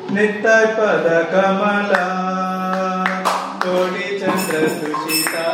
नित्य पद कमला कोटि चंद्र सुशीता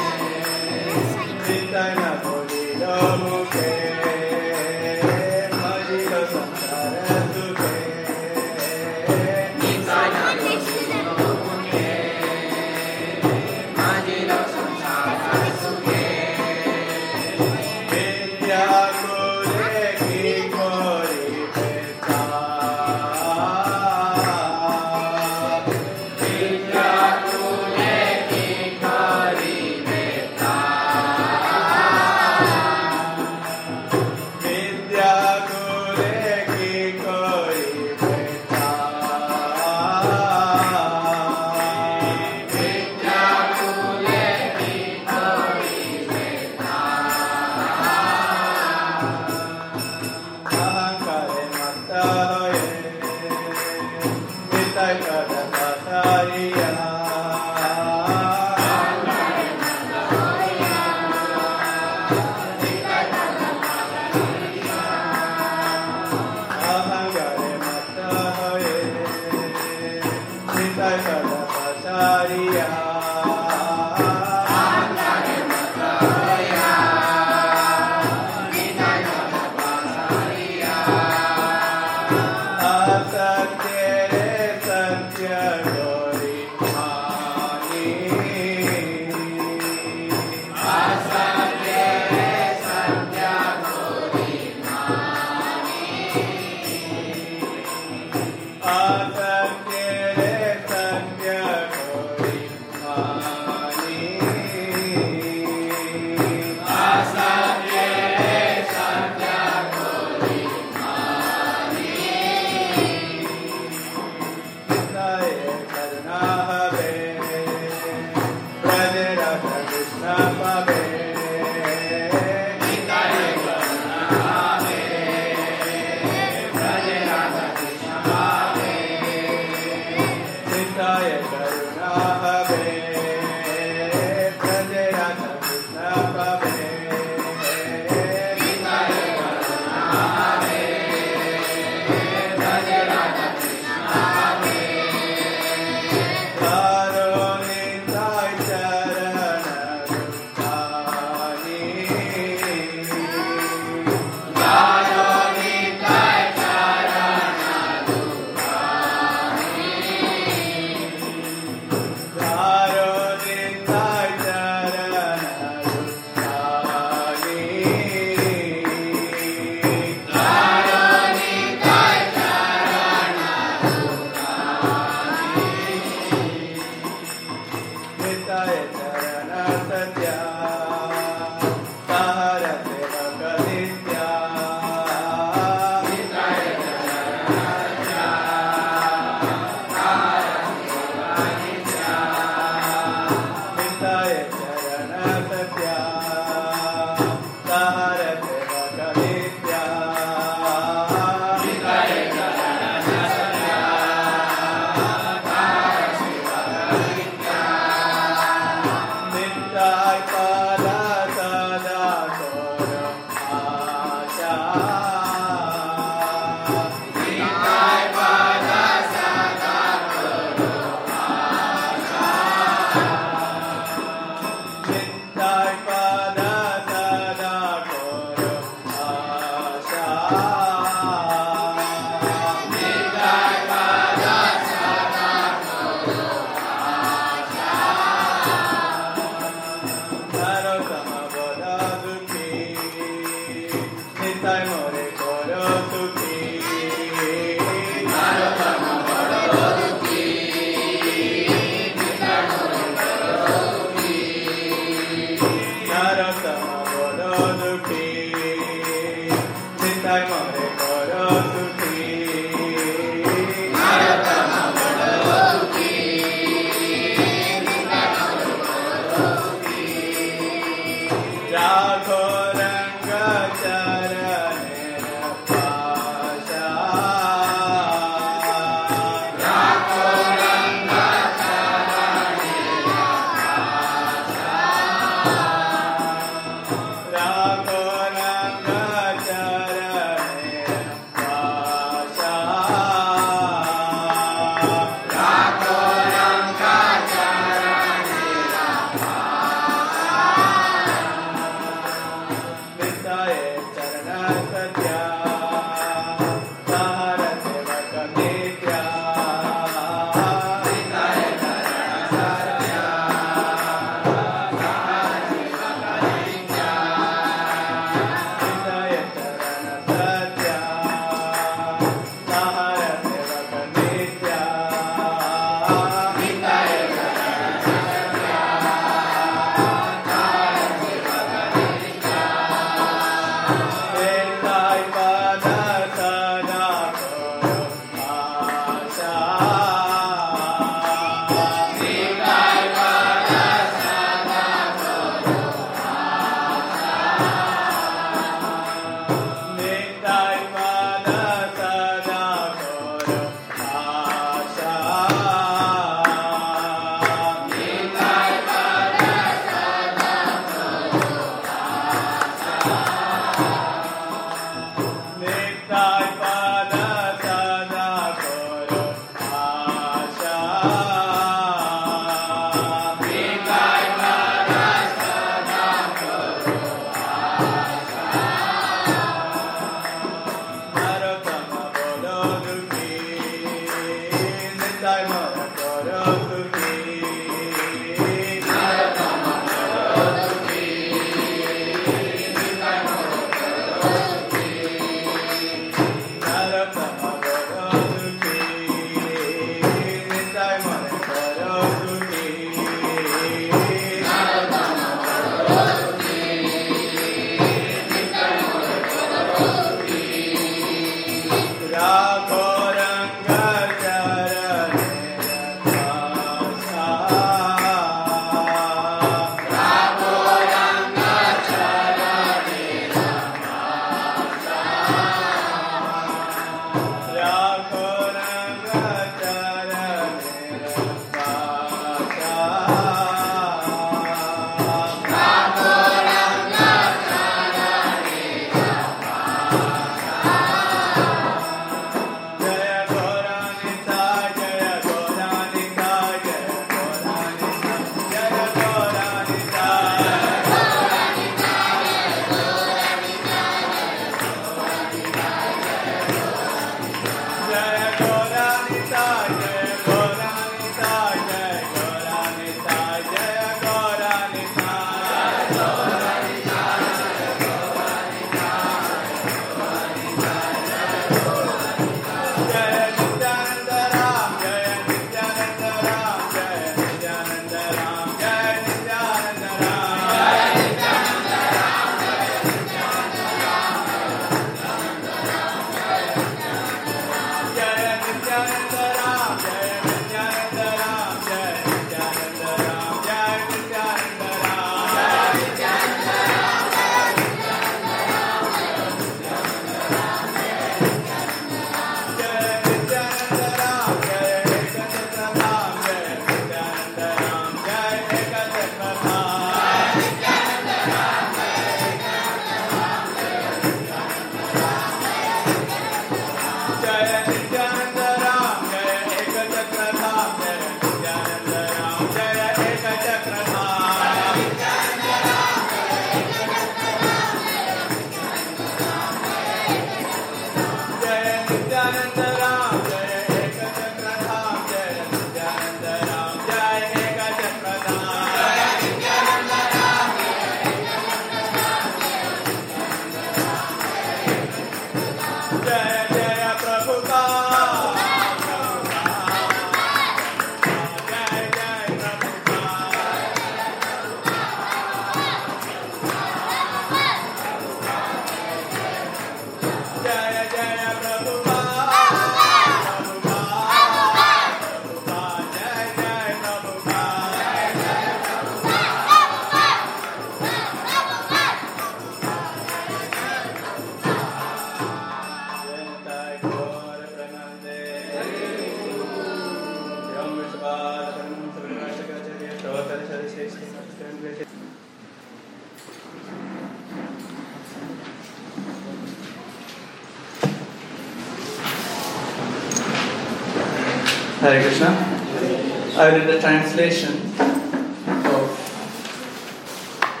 Hare Krishna. I did the translation of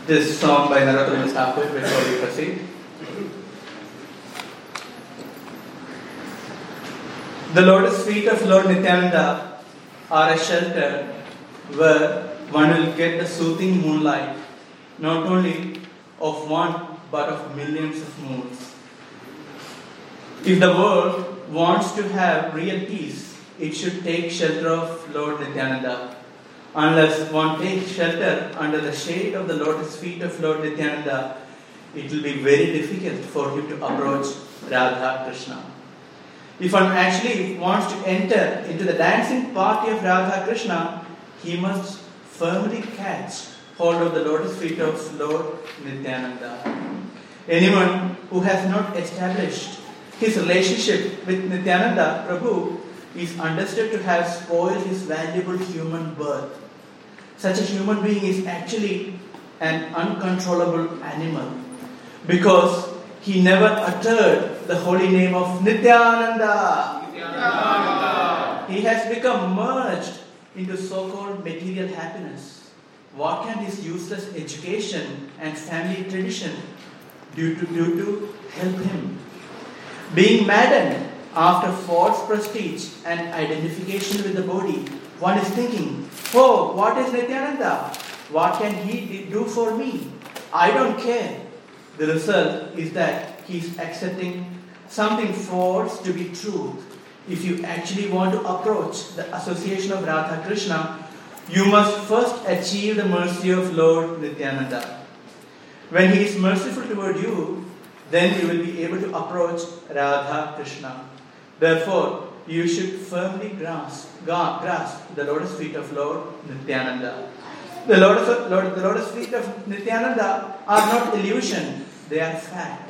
this song by Narottam Thakur before we proceed. The lotus feet of Lord Nityananda are a shelter where one will get the soothing moonlight, not only of one but of millions of moons. If the world wants to have real peace, it should take shelter of Lord Nityananda. Unless one takes shelter under the shade of the lotus feet of Lord Nityananda, it will be very difficult for him to approach Radha Krishna. If one actually wants to enter into the dancing party of Radha Krishna, he must firmly catch hold of the lotus feet of Lord Nityananda. Anyone who has not established his relationship with Nityananda Prabhu is understood to have spoiled his valuable human birth. Such a human being is actually an uncontrollable animal because he never uttered the holy name of Nityananda. Nityananda. He has become merged into so-called material happiness. What can his useless education and family tradition do to help him? Being maddened after false prestige and identification with the body, one is thinking, oh, what is Nityananda? What can he do for me? I don't care. The result is that he is accepting something false to be truth. If you actually want to approach the association of Radha Krishna, you must first achieve the mercy of Lord Nityananda. When he is merciful toward you, then you will be able to approach Radha Krishna. Therefore, you should firmly grasp the lotus feet of Lord Nityananda. The lotus feet of Nityananda are not illusion, they are fact.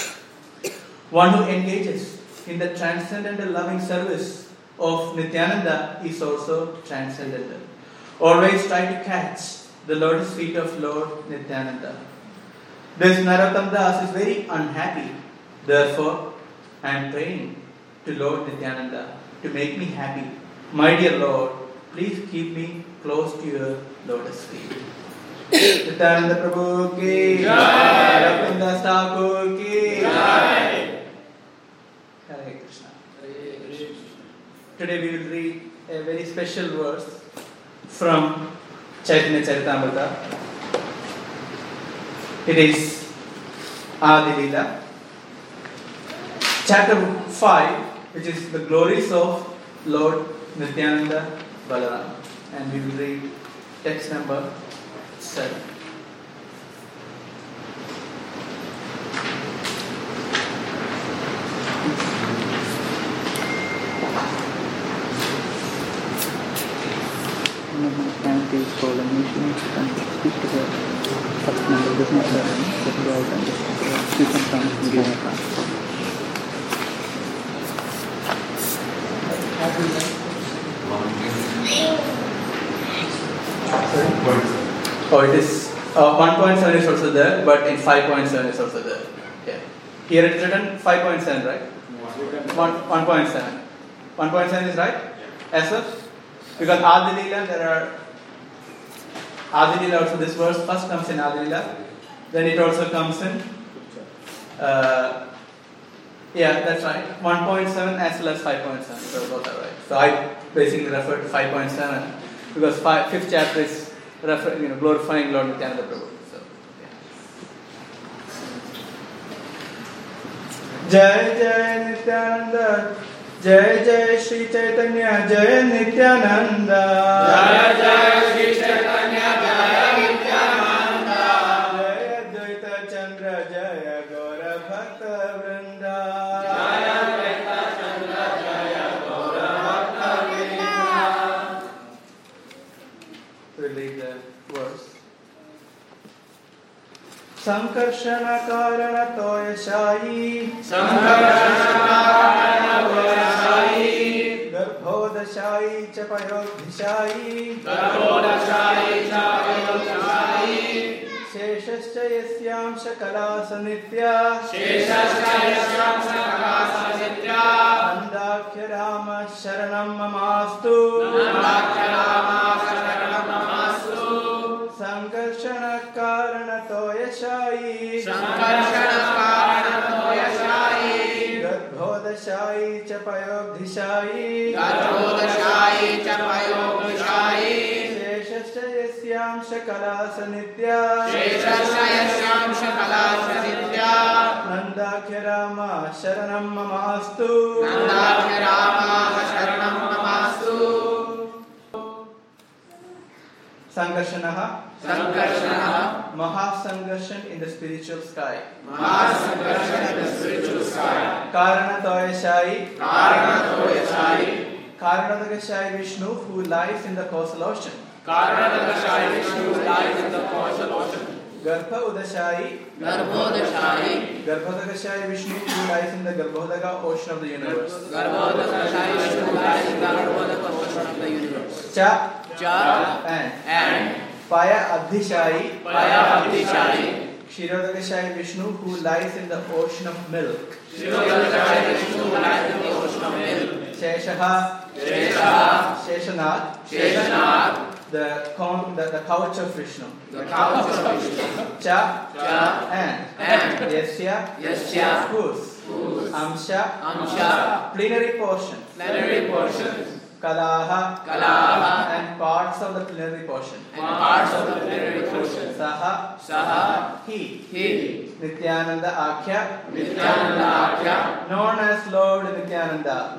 One who engages in the transcendental loving service of Nityananda is also transcendental. Always try to catch the lotus feet of Lord Nityananda. This Narottam Das is very unhappy. Therefore, I am praying to Lord Nityananda to make me happy. My dear Lord, please keep me close to your lotus feet. Nityananda Prabhu ki jai, Narottam Das Thakur ki jai. Hare Krishna. Today we will read a very special verse from Chaitanya Charitamrita. It is Adi Lila, chapter 5, which is the glories of Lord Nityananda Balaram. And we will read text number 7. Oh, it is 1.7 is also there, but in 5.7 is also there. Yeah. Here it is written 5.7, right? 1.7. 1.7 is right? Yes, sir? Because Adi Lila, there are Adi Lila also, this verse first comes in Adi Lila, then it also comes in yeah, that's right. 1.7 as well as 5.7. So both are right. So I basically refer to 5.7 because 5th chapter is glorifying Lord Nityananda Prabhu. So, yeah. Jai Jai Nityananda, Jai Jai Shri Chaitanya, Jai Nityananda, Jai Jai Shri Chaitanya, Jai Nityananda, Jai Advaita Chandra, Jai Gaura Bhakta Vrinda, Jai Advaita Chandra, Jai Gaura Bhakta Vrinda. We'll read the verse. Sankarshana Karana Toyashayi, Sankarshana Karana Toyashayi, Garbhodashayi Chapayodhishayi, Garbhodashayi Chapayodhishayi, Sheshascha Yasyam Shakala Sanitya, Sheshascha Yasyam Shakala Sanitya, Nandakya Rama Sharanam Mamastu, Nandakya Rama Sharanam Mamastu, Sankarshana Karana Garbhodashayi cha Payogdashayi Sheshascha yasyam shakalasha nitya Nandakya Rama sharanam mamastu Sangarshanaha Mahasangarshan in the spiritual sky. Karanatoyashayi Karanatagashai Vishnu who lies in the causal ocean. Garbha Udashayi Garbhodakashai Vishnu who lies in the Garbhodaka ocean of the universe. Cha and Paya Abdhishayi Kshirodakashai Vishnu who lies in the ocean of milk. Sheshaha Sheshanath the couch of Vishnu. Cha and Yasya whose Amsha plenary portions. Kalaha and parts of the plenary portion. Saha he Nityananda Akhya known as Lord Nityananda.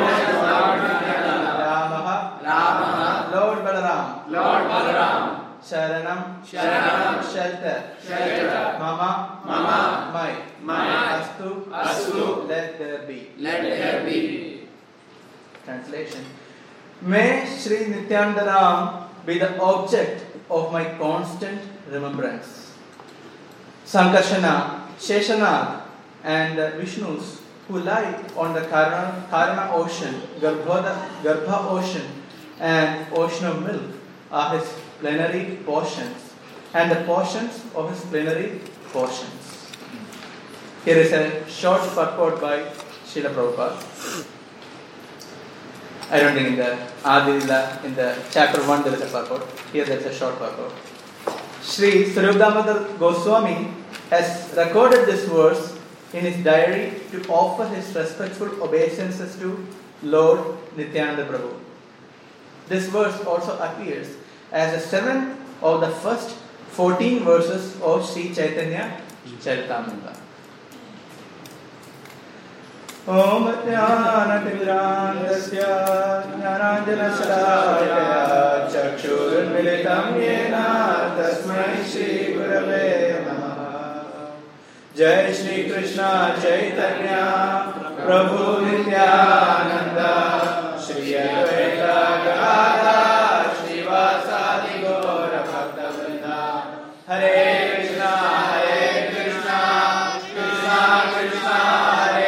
Ramaha Lord Balaram Sharanam shelter Mama my Astu let there be. Translation. May Sri Nityananda Ram be the object of my constant remembrance. Sankarshana, Sheshanath and Vishnus who lie on the Karana ocean, Garbha ocean and ocean of milk are his plenary portions and the portions of his plenary portions. Here is a short purport by Srila Prabhupada. I don't think in the Adilila, in the chapter 1 there is a purport. Here there is a short purport. Sri Swarup Damodar Goswami has recorded this verse in his diary to offer his respectful obeisances to Lord Nityananda Prabhu. This verse also appears as the 7th of the first 14 verses of Sri Chaitanya Charitamrita. Om Jnanatimirandasya Jnananjanashalakaya Chakshurunmilitam Yena Tasmai Shri Gurave Namaha. Jai Shri Krishna Chaitanya Prabhu Nityananda Shri Advaita Gadadhara Srivasadi Gaura Bhaktavrinda. Hare Krishna Krishna Krishna Hare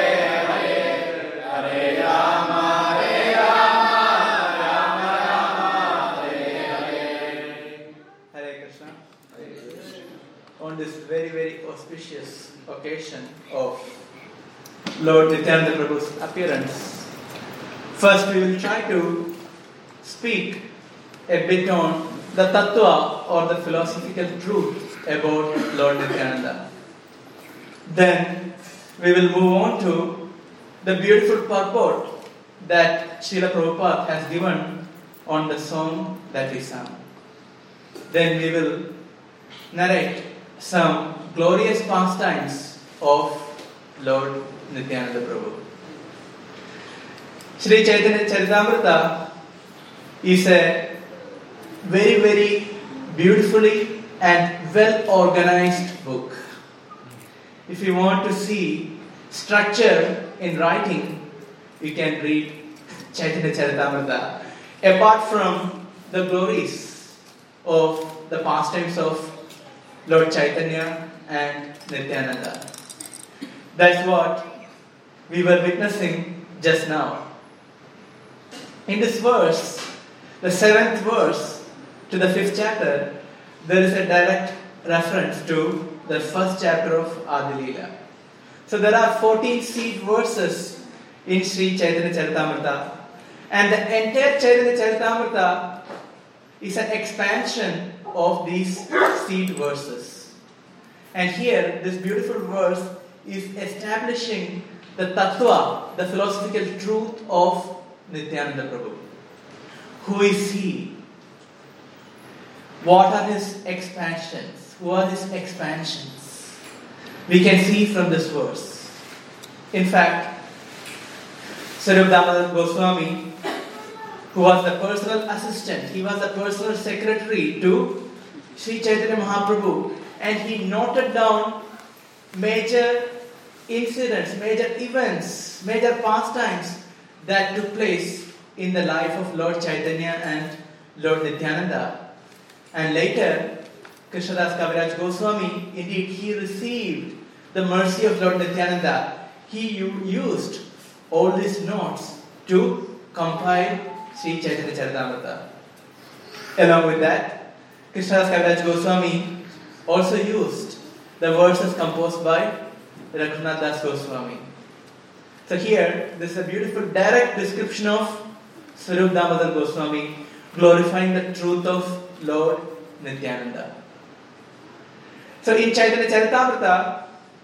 on this very, very auspicious occasion of Lord Nityananda Prabhu's appearance. First, we will try to speak a bit on the tattva or the philosophical truth about Lord Nityananda. Then, we will move on to the beautiful purport that Srila Prabhupada has given on the song that we sang. Then we will narrate some glorious pastimes of Lord Nityananda Prabhu. Sri Chaitanya Charitamrita is a very, very beautifully and well organized book. If you want to see structure in writing, you can read Chaitanya Charitamrita. Apart from the glories of the pastimes of Lord Chaitanya and Nityananda. That's what we were witnessing just now. In this verse, the 7th verse to the 5th chapter, there is a direct reference to the 1st chapter of Adilila. So there are 14 seed verses in Sri Chaitanya Charitamrita. And the entire Chaitanya Charitamrita is an expansion of these seed verses. And here, this beautiful verse is establishing the tattva, the philosophical truth of Nityananda Prabhu? Who is he? What are his expansions? Who are his expansions? We can see from this verse. In fact, Swarup Damodar Goswami, who was the personal assistant, he was the personal secretary to Sri Chaitanya Mahaprabhu, and he noted down major incidents, major events, major pastimes that took place in the life of Lord Chaitanya and Lord Nityananda. And later, Krishnadas Kaviraj Goswami, indeed, he received the mercy of Lord Nityananda. He used all these notes to compile Sri Chaitanya Charitamrita. Along with that, Krishnadas Kaviraj Goswami also used the verses composed by Raghunath Das Goswami. So here, this is a beautiful direct description of Swarup Damodar Goswami glorifying the truth of Lord Nityananda. So in Chaitanya Charitamrita,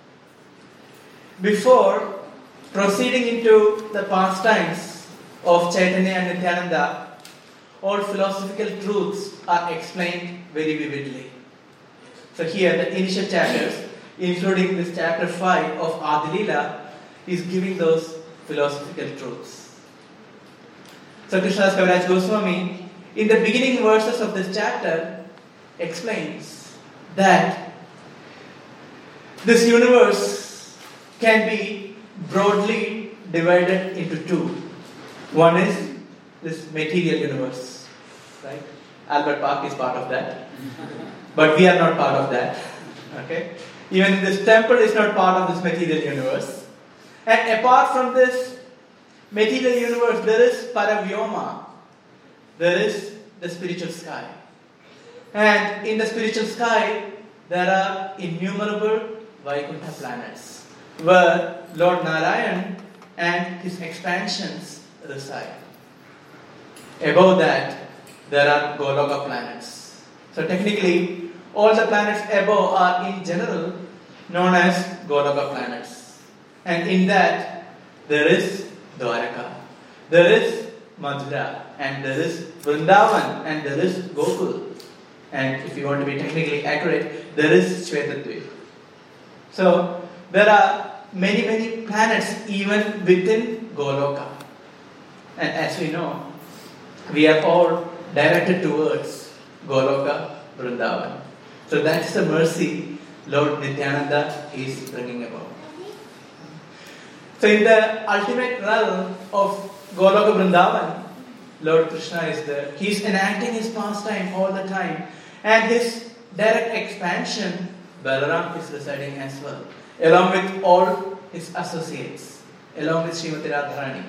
before proceeding into the pastimes of Chaitanya and Nityananda, all philosophical truths are explained very vividly. So here the initial chapters, including this chapter 5 of Adilila, is giving those philosophical truths. So Krishnadas Kaviraj Goswami, in the beginning verses of this chapter, explains that this universe can be broadly divided into two. One is this material universe, right? Albert Park is part of that, but we are not part of that. Okay? Even this temple is not part of this material universe. And apart from this material universe, there is Paravyoma. There is the spiritual sky. And in the spiritual sky, there are innumerable Vaikuntha planets, where Lord Narayan and his expansions reside. Above that, there are Goloka planets. So technically, all the planets above are in general known as Goloka planets. And in that, there is Dwaraka, there is Mathura, and there is Vrindavan, and there is Gokul. And if you want to be technically accurate, there is Shvetadvip. So, there are many planets even within Goloka. And as we know, we are all directed towards Goloka, Vrindavan. So that's the mercy Lord Nityananda is bringing about. So in the ultimate realm of Goloka Vrindavan, Lord Krishna is there. He is enacting his pastime all the time. And his direct expansion, Balaram is residing as well, along with all his associates, along with Srimati Radharani.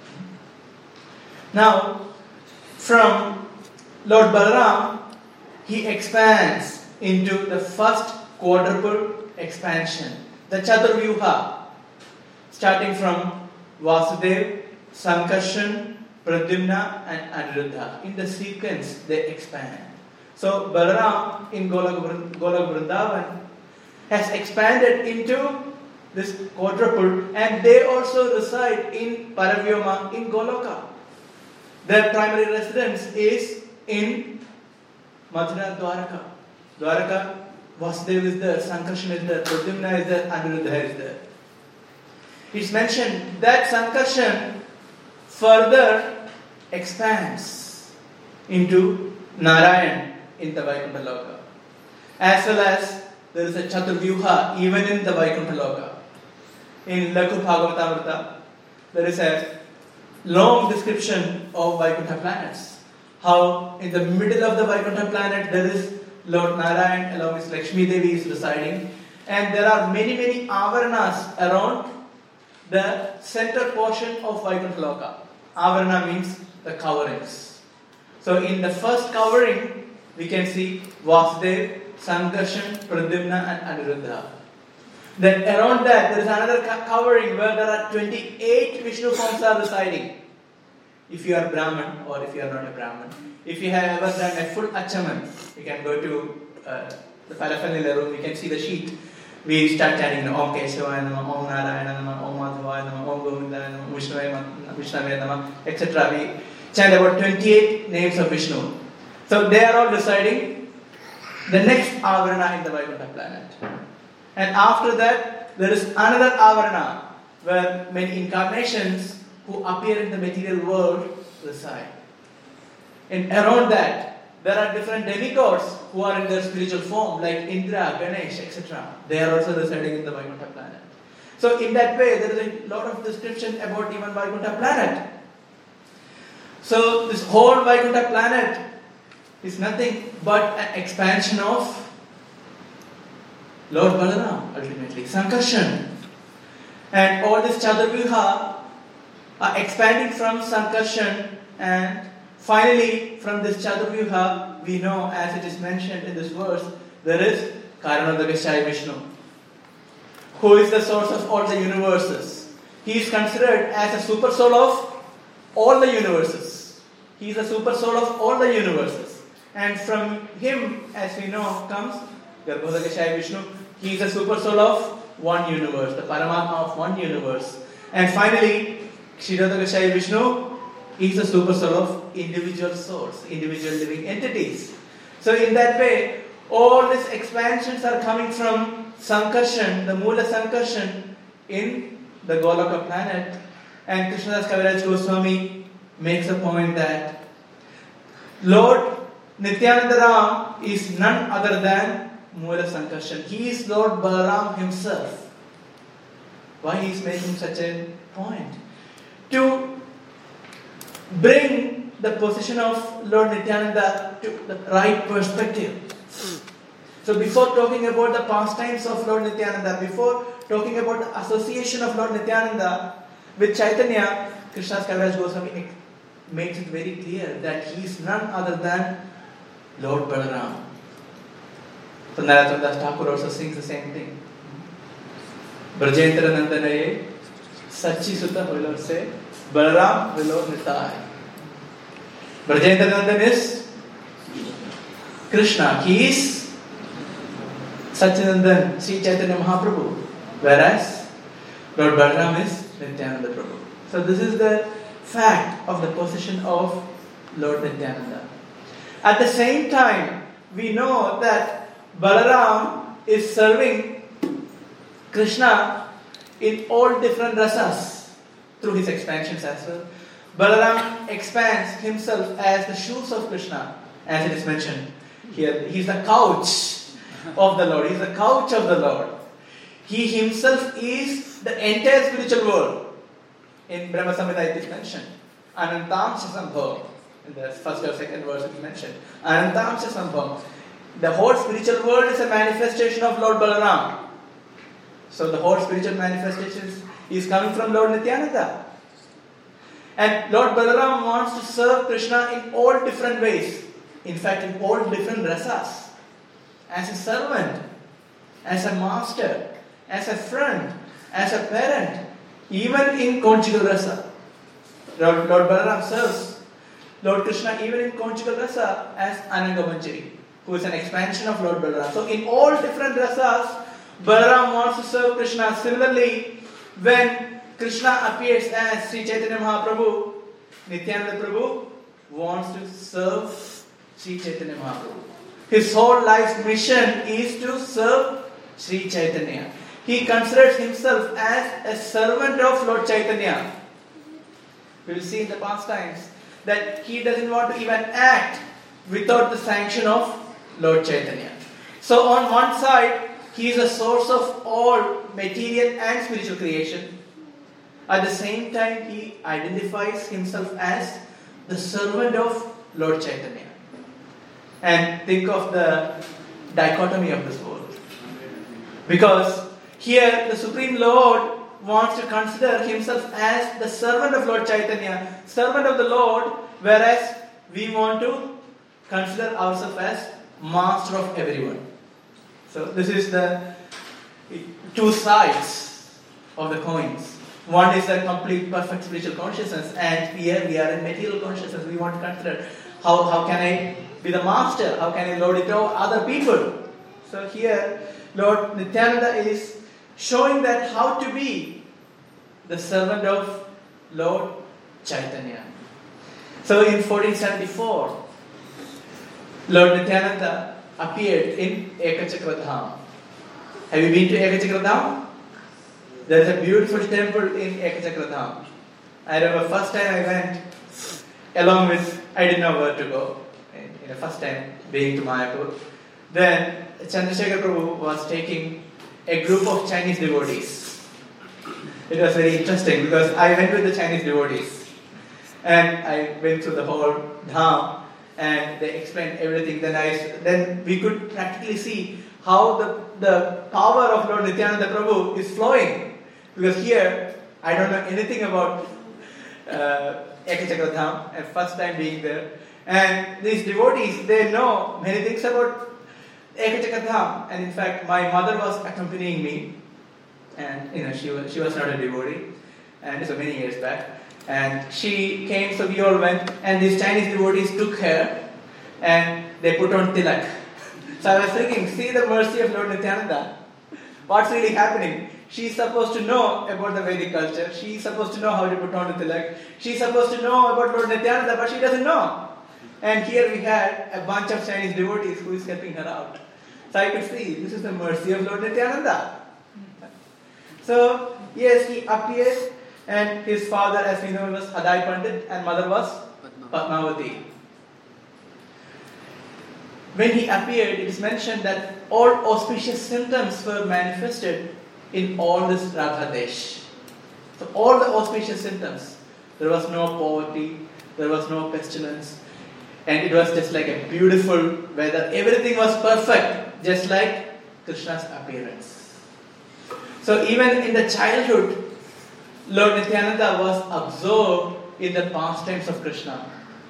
Now, from Lord Balaram, he expands into the first quadruple expansion, the Chaturvyuha, starting from Vasudev, Sankarshan, Pradyumna and Aniruddha. In the sequence, they expand. So, Balaram in Goloka Vrindavan has expanded into this quadruple, and they also reside in Paravyoma in Goloka. Their primary residence is in Mathura, Dwaraka. Dwaraka, Vasudev is there, Sankarshan is there, Pradyumna is there, Aniruddha is there. It's mentioned that Sankarshan further expands into Narayan in the Vaikuntha Loka. As well as there is a Chaturvyuha even in the Vaikuntha Loka. In Lakhu Bhagavatamrita, there is a long description of Vaikuntha planets. How in the middle of the Vaikuntha planet there is Lord Narayan along with Lakshmi Devi is residing, and there are many avaranas around the center portion of Vaikuntha Loka. Avarana means the coverings. So in the first covering, we can see Vasudev, Sankarshan, Pradyumna and Aniruddha. Then around that, there is another covering where there are 28 Vishnu forms are residing. If you are Brahman or if you are not a Brahman. If you have ever done a full achaman, you can go to the paraphernalia room, you can see the sheet. we start chanting Om Keshawaya Namah, Om Narayana Namah, Om Madhavaya Namah, Om Govindaya Namah, Vishnavaya Namah, etc. We chant about 28 names of Vishnu. So they are all deciding the next Avarana in the Vaikuntha planet. And after that, there is another Avarana where many incarnations who appear in the material world reside. And around that, there are different demigods who are in their spiritual form, like Indra, Ganesh, etc. They are also residing in the Vaikuntha planet. So in that way, there is a lot of description about even Vaikuntha planet. So this whole Vaikuntha planet is nothing but an expansion of Lord Balaram, ultimately, Sankarshan. And all this Chaturvyuha are expanding from Sankarshan, and finally, from this Chaturvyuha, we know, as it is mentioned in this verse, there is Karanodakashayi Vishnu, who is the source of all the universes. He is considered as a super soul of all the universes. He is the super soul of all the universes. And from him, as we know, comes Garbhodakashayi Vishnu. He is the super soul of one universe, the Paramatma of one universe. And finally, Kshirodakashayi Vishnu is the super soul of individual souls, individual living entities. So in that way, all these expansions are coming from Sankarshan, the Mula Sankarshan in the Goloka planet. And Krishnadas Kaviraj Goswami makes a point that Lord Nityananda Ram is none other than Mula Sankarshan. He is Lord Balaram himself. Why he is making such a point? To bring the position of Lord Nityananda to the right perspective. So before talking about the pastimes of Lord Nityananda, before talking about the association of Lord Nityananda with Chaitanya, Krishnadas Kaviraj Goswami makes it very clear that he is none other than Lord Balaram. So Narottam Das Thakur also sings the same thing. Brajendra Nandanaye Sachi Sutta Hoilor se Balaram Vilo Nitai. Brajendra Nandan is Krishna. He is Satchinandan, Sri Chaitanya Mahaprabhu. Whereas Lord Balaram is Nityananda Prabhu. So this is the fact of the position of Lord Nityananda. At the same time, we know that Balaram is serving Krishna in all different rasas through his expansions as well. Balaram expands himself as the shoes of Krishna, as it is mentioned here. He is the couch of the Lord. He is the couch of the Lord. He himself is the entire spiritual world. In Brahma Samhita it is mentioned. Anantamsha Sambhav. In the first or second verse it is mentioned. Anantamsha Sambhav. The whole spiritual world is a manifestation of Lord Balaram. So the whole spiritual manifestation is coming from Lord Nityananda. And Lord Balaram wants to serve Krishna in all different ways. In fact, in all different rasas. As a servant, as a master, as a friend, as a parent, even in conjugal rasa. Lord Balaram serves Lord Krishna even in conjugal rasa as Ananga Manjari, who is an expansion of Lord Balaram. So in all different rasas, Balaram wants to serve Krishna. Similarly, when Krishna appears as Sri Chaitanya Mahaprabhu, Nityananda Prabhu wants to serve Sri Chaitanya Mahaprabhu. His whole life's mission is to serve Sri Chaitanya. He considers himself as a servant of Lord Chaitanya. We will see in the past times that he doesn't want to even act without the sanction of Lord Chaitanya. So on one side, he is a source of all material and spiritual creation. At the same time, he identifies himself as the servant of Lord Chaitanya. And think of the dichotomy of this world. Because here the Supreme Lord wants to consider himself as the servant of Lord Chaitanya, servant of the Lord, whereas we want to consider ourselves as master of everyone. So this is the two sides of the coins. One is a complete perfect spiritual consciousness, and here we are in material consciousness. We want to consider how can I be the master? How can I lord it over other people? So here Lord Nityananda is showing that how to be the servant of Lord Chaitanya. So in 1474, Lord Nityananda appeared in Ekachakradham. Have you been to Ekachakradham? There is a beautiful temple in Ekachakradham. I remember first time I went, along with, I didn't know where to go. In the first time being to Mayapur. Then Chandrasekhar Prabhu was taking a group of Chinese devotees. It was very interesting because I went with the Chinese devotees. And I went through the whole dham and they explained everything. Then we could practically see how the power of Lord Nityananda Prabhu is flowing. Because here, I don't know anything about Ekachakradham, and first time being there. And these devotees, they know many things about Ekachakradham. And in fact, my mother was accompanying me. And she was not a devotee. And so many years back. And she came, so we all went. And these Chinese devotees took her and they put on tilak. So I was thinking, see the mercy of Lord Nityananda. What's really happening? She's supposed to know about the Vedic culture. She's supposed to know how to put on the tilak. She's supposed to know about Lord Nityananda, but she doesn't know. And here we had a bunch of Chinese devotees who is helping her out. So I could see, this is the mercy of Lord Nityananda. So, yes, he appeared, and his father, as we know, was Hadai Pandit, and mother was Padmavati. When he appeared, it is mentioned that all auspicious symptoms were manifested in all this Radhadesh. So all the auspicious symptoms. There was no poverty, there was no pestilence, and it was just like a beautiful weather. Everything was perfect, just like Krishna's appearance. So even in the childhood, Lord Nityananda was absorbed in the pastimes of Krishna.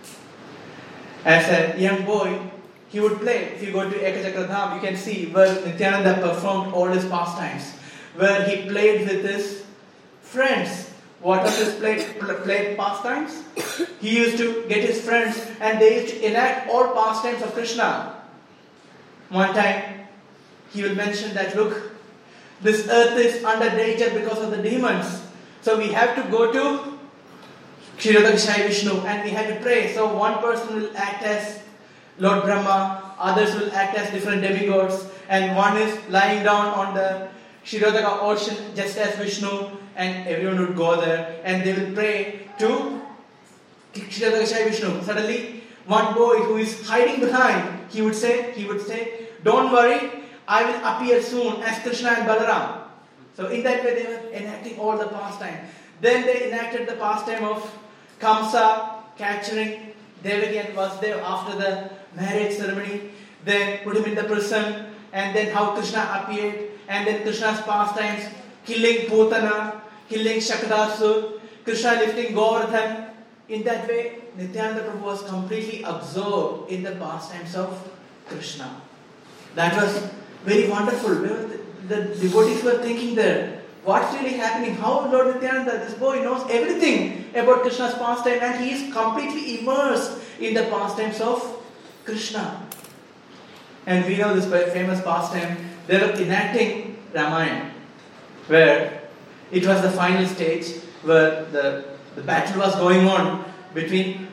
As a young boy, he would play. If you go to Ekachakradham, you can see where Nityananda performed all his pastimes, where he played with his friends. What was his played pastimes? He used to get his friends and they used to enact all pastimes of Krishna. One time, he will mention that, look, this earth is under danger because of the demons. So we have to go to Kshirodakshai Vishnu and we have to pray. So one person will act as Lord Brahma, others will act as different demigods, and one is lying down on the Kshirodaka ocean just as Vishnu, and everyone would go there and they will pray to Kshirodakshai Vishnu. Suddenly, one boy who is hiding behind, he would say, don't worry, I will appear soon as Krishna and Balaram. So in that way they were enacting all the pastime. Then they enacted the pastime of Kamsa capturing Devaki and Vasudeva after the marriage ceremony. Then put him in the prison, and then how Krishna appeared, and then Krishna's pastimes, killing Putana, killing Shakadasur, Krishna lifting Govardhan. In that way, Nityananda Prabhu was completely absorbed in the pastimes of Krishna. That was very wonderful. The devotees were thinking there, what's really happening? How Lord Nityananda, this boy knows everything about Krishna's pastime and he is completely immersed in the pastimes of Krishna. And we know this famous pastime, they were enacting Ramayana, where it was the final stage where the battle was going on between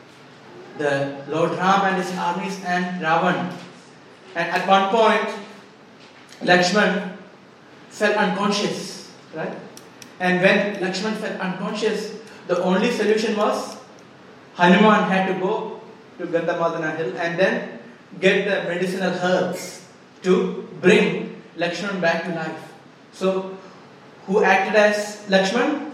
the Lord Ram and his armies and Ravan. And at one point, Lakshman fell unconscious, right? And when Lakshman fell unconscious, the only solution was Hanuman had to go to Gandhamadana hill and then get the medicinal herbs to bring Lakshman back to life. So, who acted as Lakshman?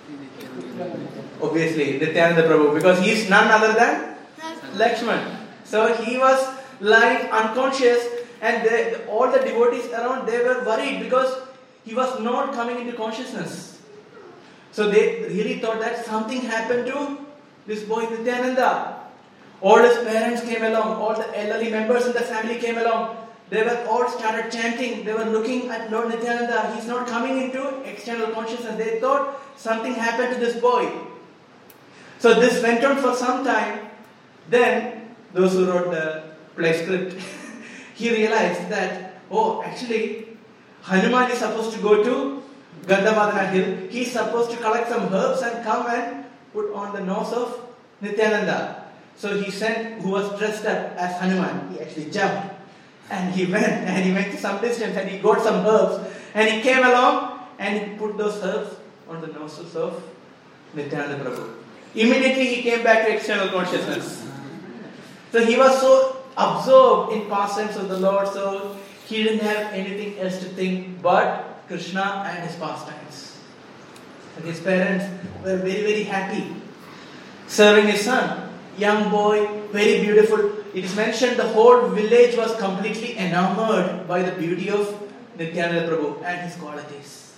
Obviously, Nityananda Prabhu, because he is none other than Lakshman. So, he was lying unconscious, and all the devotees around, they were worried because he was not coming into consciousness. So they really thought that something happened to this boy Nityananda. All his parents came along, all the elderly members in the family came along. They were all started chanting, they were looking at Lord Nityananda. He's not coming into external consciousness. They thought something happened to this boy. So this went on for some time. Then those who wrote the play script, he realized that oh, actually, Hanuman is supposed to go to Gandhamadana hill. He's supposed to collect some herbs and come and put on the nose of Nityananda. So he sent who was dressed up as Hanuman. He actually jumped. And he went to some distance and he got some herbs. And he came along and he put those herbs on the noses of Nityananda Prabhu. Immediately he came back to external consciousness. So he was so absorbed in pastimes of the Lord, so he didn't have anything else to think but Krishna and his pastimes. And his parents were very, very happy serving his son. Young boy, very beautiful. It is mentioned the whole village was completely enamored by the beauty of Nityananda Prabhu and his qualities.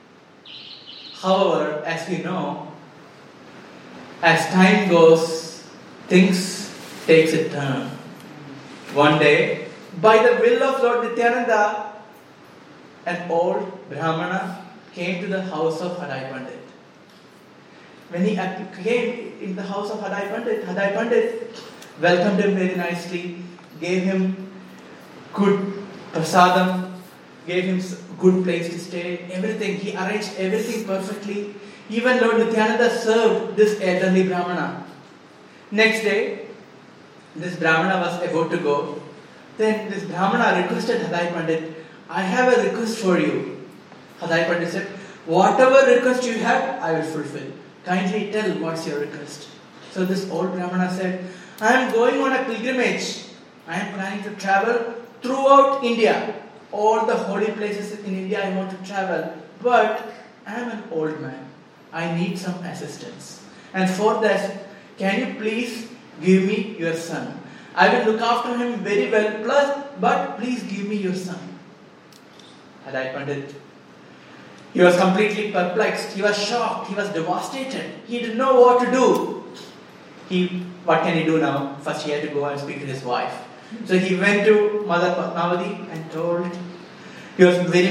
However, as we know, as time goes, things takes a turn. One day, by the will of Lord Nityananda, an old Brahmana came to the house of Hadai Pandit. When he came in the house of Hadai Pandit welcomed him very nicely, gave him good prasadam, gave him good place to stay, everything. He arranged everything perfectly. Even Lord Nityananda served this elderly Brahmana. Next day, this Brahmana was about to go. Then this Brahmana requested Hadai Pandit, I have a request for you. Hadai Pandit said, whatever request you have, I will fulfill. Kindly tell what's your request. So this old Brahmana said, I am going on a pilgrimage. I am planning to travel throughout India. All the holy places in India I want to travel. But I am an old man. I need some assistance. And for that, can you please give me your son? I will look after him very well, but please give me your son. Hadai Pandit, he was completely perplexed. He was shocked. He was devastated. He didn't know what to do. What can he do now? First he had to go and speak to his wife. So he went to Mother Padmavati and told. He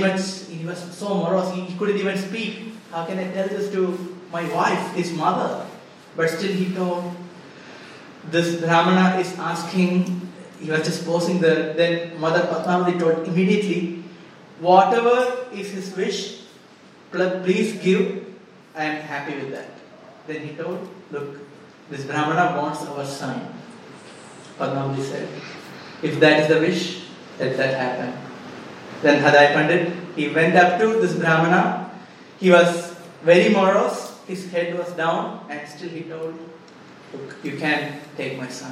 was so morose. He couldn't even speak. How can I tell this to my wife, his mother? But still he told. This Brahmana is asking, he was just posing there. Then Mother Padmavati told immediately, whatever is his wish, please give. I am happy with that. Then he told, look, this Brahmana wants our son. Padmavati said, if that is the wish, let that happen. Then Hadai Pandit, he went up to this Brahmana. He was very morose. His head was down and still he told, look, you can take my son.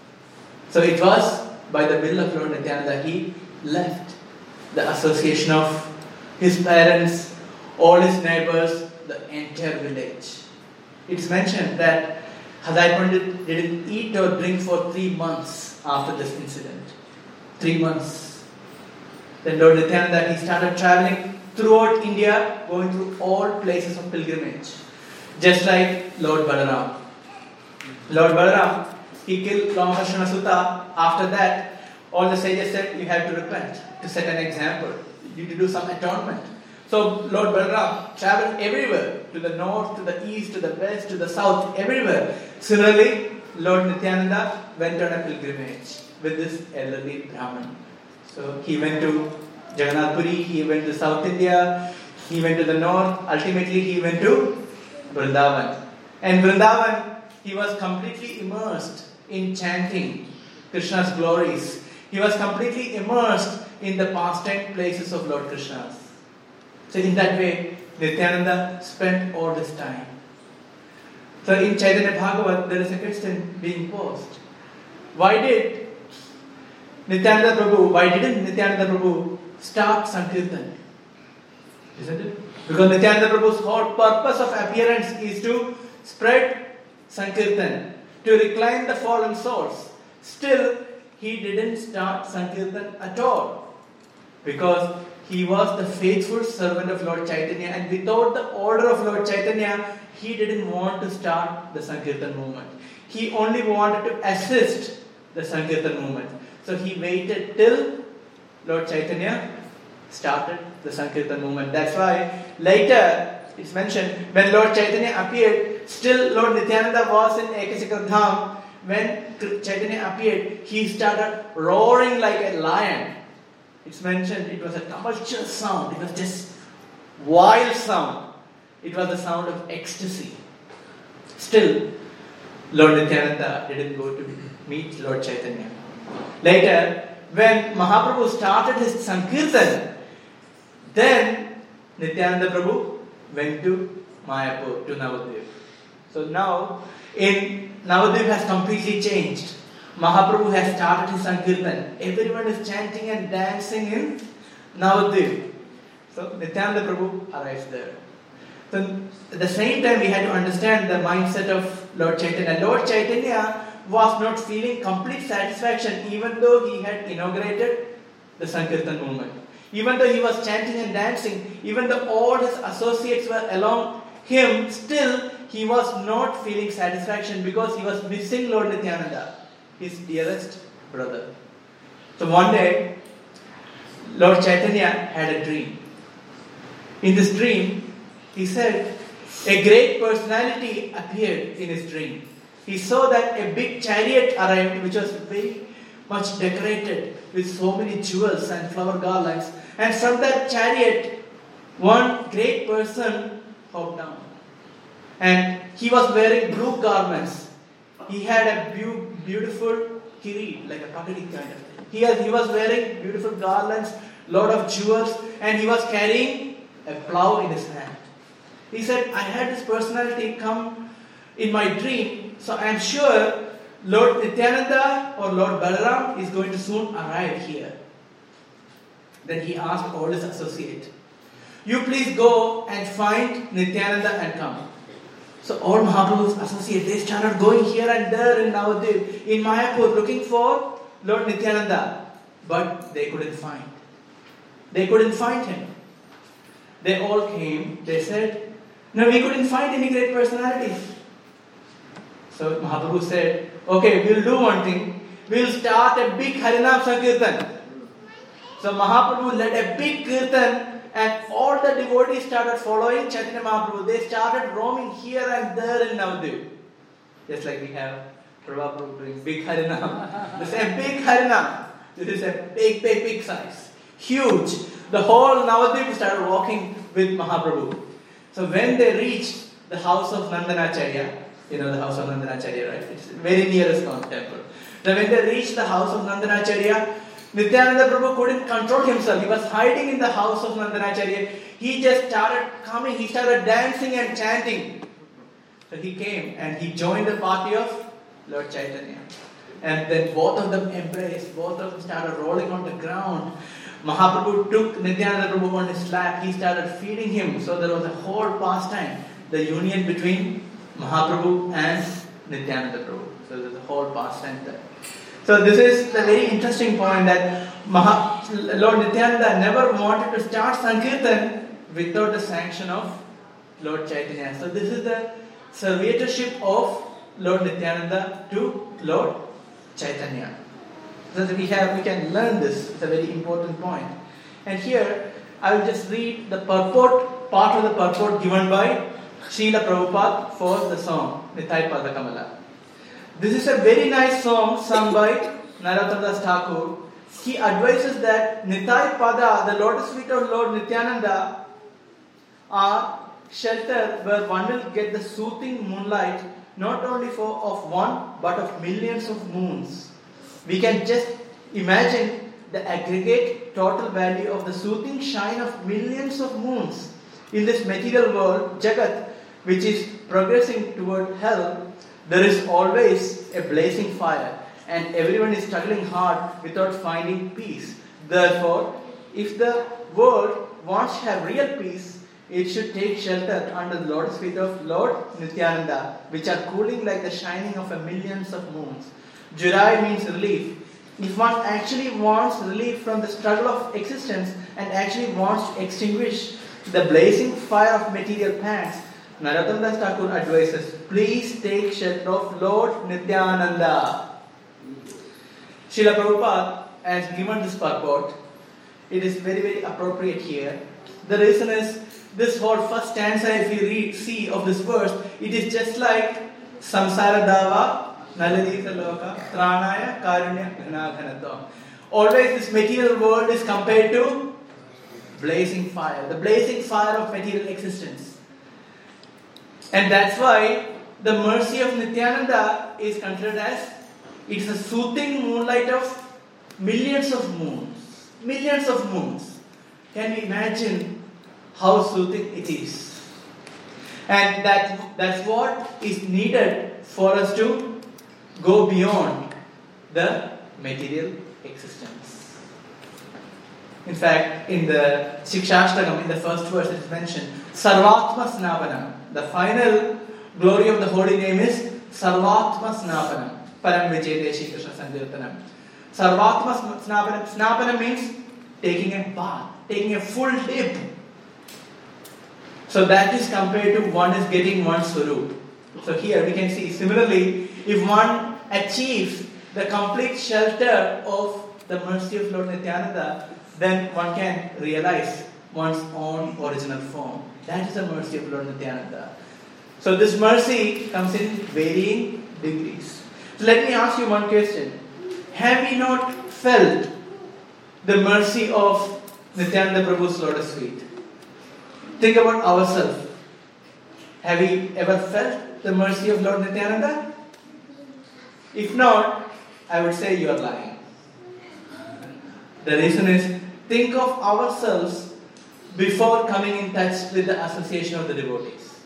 So it was by the will of Lord Nityananda, he left the association of his parents, all his neighbors, the entire village. It's mentioned that Hadai Pandit didn't eat or drink for 3 months after this incident. 3 months. Then Lord Nityananda, he started traveling throughout India, going through all places of pilgrimage. Just like Lord Balaram. Lord Balaram, he killed Ramakrishna Sutta. After that, all the sages said, you have to repent, to set an example. You need to do some atonement. So Lord Balaram traveled everywhere, to the north, to the east, to the west, to the south, everywhere. Similarly, Lord Nityananda went on a pilgrimage with this elderly Brahman. So he went to Jagannath Puri, he went to South India, he went to the north, ultimately he went to Vrindavan. And Vrindavan, he was completely immersed in chanting Krishna's glories. He was completely immersed in the pastime places of Lord Krishna. So in that way, Nityananda spent all this time. So in Chaitanya Bhagavat, there is a question being posed. Why didn't Nityananda Prabhu start Sankirtan? Isn't it? Because Nityananda Prabhu's whole purpose of appearance is to spread Sankirtan, to reclaim the fallen souls. Still, he didn't start Sankirtan at all. Because he was the faithful servant of Lord Chaitanya, and without the order of Lord Chaitanya, he didn't want to start the Sankirtan movement. He only wanted to assist the Sankirtan movement. So he waited till Lord Chaitanya started the Sankirtan movement. That's why later it's mentioned when Lord Chaitanya appeared, still Lord Nityananda was in Ekachakra Dham. When Chaitanya appeared, he started roaring like a lion. It's mentioned it was a tumultuous sound. It was just wild sound. It was the sound of ecstasy. Still, Lord Nityananda didn't go to meet Lord Chaitanya. Later, when Mahaprabhu started his Sankirtan, then Nityananda Prabhu went to Mayapur, to Navadvip. So now, Navadvip has completely changed. Mahaprabhu has started his Sankirtan. Everyone is chanting and dancing in Navadvip. So Nityananda Prabhu arrives there. So at the same time, we had to understand the mindset of Lord Chaitanya. Lord Chaitanya was not feeling complete satisfaction even though he had inaugurated the Sankirtan movement. Even though he was chanting and dancing, even though all his associates were along him, still he was not feeling satisfaction because he was missing Lord Nityananda, his dearest brother. So one day, Lord Chaitanya had a dream. In this dream, he said, a great personality appeared in his dream. He saw that a big chariot arrived which was very much decorated with so many jewels and flower garlands. And from that chariot, one great person hopped down. And he was wearing blue garments. He had a beautiful kirit, like a pagadi kind of thing. He was wearing beautiful garlands, lot of jewels, and he was carrying a plow in his hand. He said, I had this personality come in my dream, so I am sure Lord Nityananda or Lord Balaram is going to soon arrive here. Then he asked all his associates, you please go and find Nityananda and come. So all Mahaprabhu's associates, they started going here and there in Navadvip, in Mayapur, looking for Lord Nityananda. But they couldn't find. They couldn't find him. They all came, they said, no, we couldn't find any great personalities. So Mahaprabhu said, okay, we'll do one thing. We'll start a big Harinam Sankirtan. So Mahaprabhu led a big Kirtan and all the devotees started following Chaitanya Mahaprabhu. They started roaming here and there in Navadvip. Just like we have Prabhupada doing big Harinam. This is a big Harinam. This is a big size. Huge. The whole Navadvip started walking with Mahaprabhu. So when they reached the house of Nandanacharya, you know the house of Nandanacharya, right? It's very nearest temple. So when they reached the house of Nandanacharya, Nityananda Prabhu couldn't control himself. He was hiding in the house of Nandanacharya. He just started coming. He started dancing and chanting. So he came and he joined the party of Lord Chaitanya. And then both of them embraced. Both of them started rolling on the ground. Mahaprabhu took Nityananda Prabhu on his lap. He started feeding him. So there was a whole pastime. The union between Mahaprabhu and Nityananda Prabhu. So there's a whole pastime there. So this is the very interesting point that Lord Nityananda never wanted to start Sankirtan without the sanction of Lord Chaitanya. So this is the servitorship of Lord Nityananda to Lord Chaitanya. So that we can learn this. It's a very important point. And here I will just read the purport, part of the purport given by Srila Prabhupada for the song Nitai Pada Kamala. This is a very nice song sung by Narottam Das Thakur. He advises that Nitai Pada, the lotus feet of Lord Nityananda, are shelter where one will get the soothing moonlight not only of one but of millions of moons. We can just imagine the aggregate total value of the soothing shine of millions of moons in this material world, Jagat, which is progressing toward hell. There is always a blazing fire and everyone is struggling hard without finding peace. Therefore, if the world wants to have real peace, it should take shelter under the lotus feet of Lord Nityananda, which are cooling like the shining of millions of moons. Jurai means relief. If one actually wants relief from the struggle of existence and actually wants to extinguish the blazing fire of material pangs, Narottam Das Thakur advises, please take shelter of Lord Nityananda. Srila Prabhupada has given this purport. It is very, very appropriate here. The reason is, this whole first stanza, if you see of this verse, it is just like Samsara Dava, Naladita Loka, Tranaya, Karunya, Ghanaghanatvam. always this material world is compared to blazing fire, the blazing fire of material existence. And that's why the mercy of Nityananda is considered as, it is a soothing moonlight of millions of moons. Millions of moons. Can you imagine how soothing it is? And that's what is needed for us to go beyond the material existence. In fact, in the Shikshastakam, in the first verse it is mentioned, Sarvatma Snapanam. The final glory of the holy name is Sarvatma Snapanam. Param Vijayate Shri Krishna Sankirtanam. Sarvatma Snapanam. Snapanam means taking a bath, taking a full dip. So that is compared to one is getting one swarup. So here we can see, similarly, if one achieves the complete shelter of the mercy of Lord Nityananda, then one can realize one's own original form. That is the mercy of Lord Nityananda. So this mercy comes in varying degrees. So let me ask you one question. Have we not felt the mercy of Nityananda Prabhu's lotus feet? Think about ourselves. Have we ever felt the mercy of Lord Nityananda? If not, I would say you are lying. The reason is, think of ourselves before coming in touch with the association of the devotees.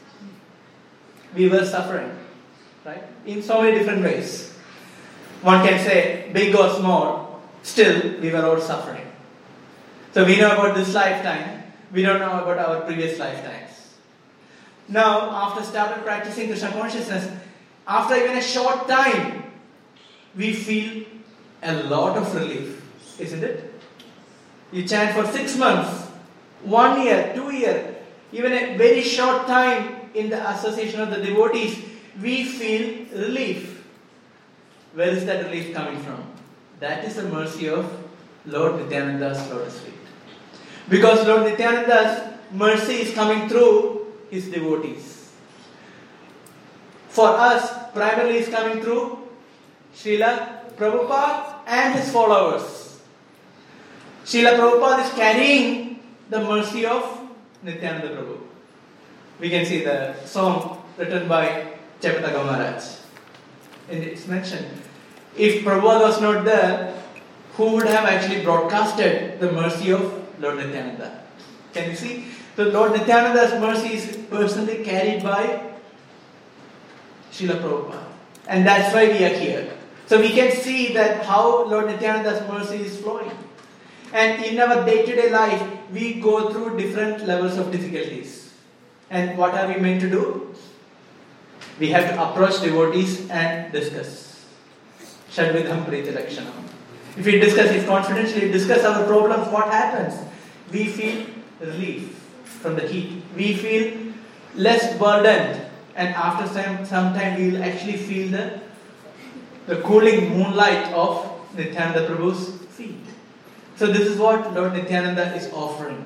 We were suffering, right? In so many different ways. One can say, big or small, still we were all suffering. So we know about this lifetime, we don't know about our previous lifetimes. Now, after started practicing Krishna consciousness, after even a short time, we feel a lot of relief, isn't it? You chant for 6 months, 1 year, 2 years, even a very short time in the association of the devotees, we feel relief. Where is that relief coming from? That is the mercy of Lord Nityananda's lotus feet. Because Lord Nityananda's mercy is coming through his devotees. For us, primarily is coming through Srila Prabhupada and his followers. Srila Prabhupada is carrying the mercy of Nityananda Prabhu. We can see the song written by Chepataka Maharaj. And it's mentioned, if Prabhupada was not there, who would have actually broadcasted the mercy of Lord Nityananda? Can you see? So Lord Nityananda's mercy is personally carried by Srila Prabhupada. And that's why we are here. So we can see that how Lord Nityananda's mercy is flowing. And in our day-to-day life, we go through different levels of difficulties. And what are we meant to do? We have to approach devotees and discuss. Shadvidham Priti Lakshanam. If we discuss, if confidentially discuss our problems, what happens? We feel relief from the heat. We feel less burdened. And after some time, we will actually feel the cooling moonlight of Nityananda Prabhu's feet. So this is what Lord Nityananda is offering.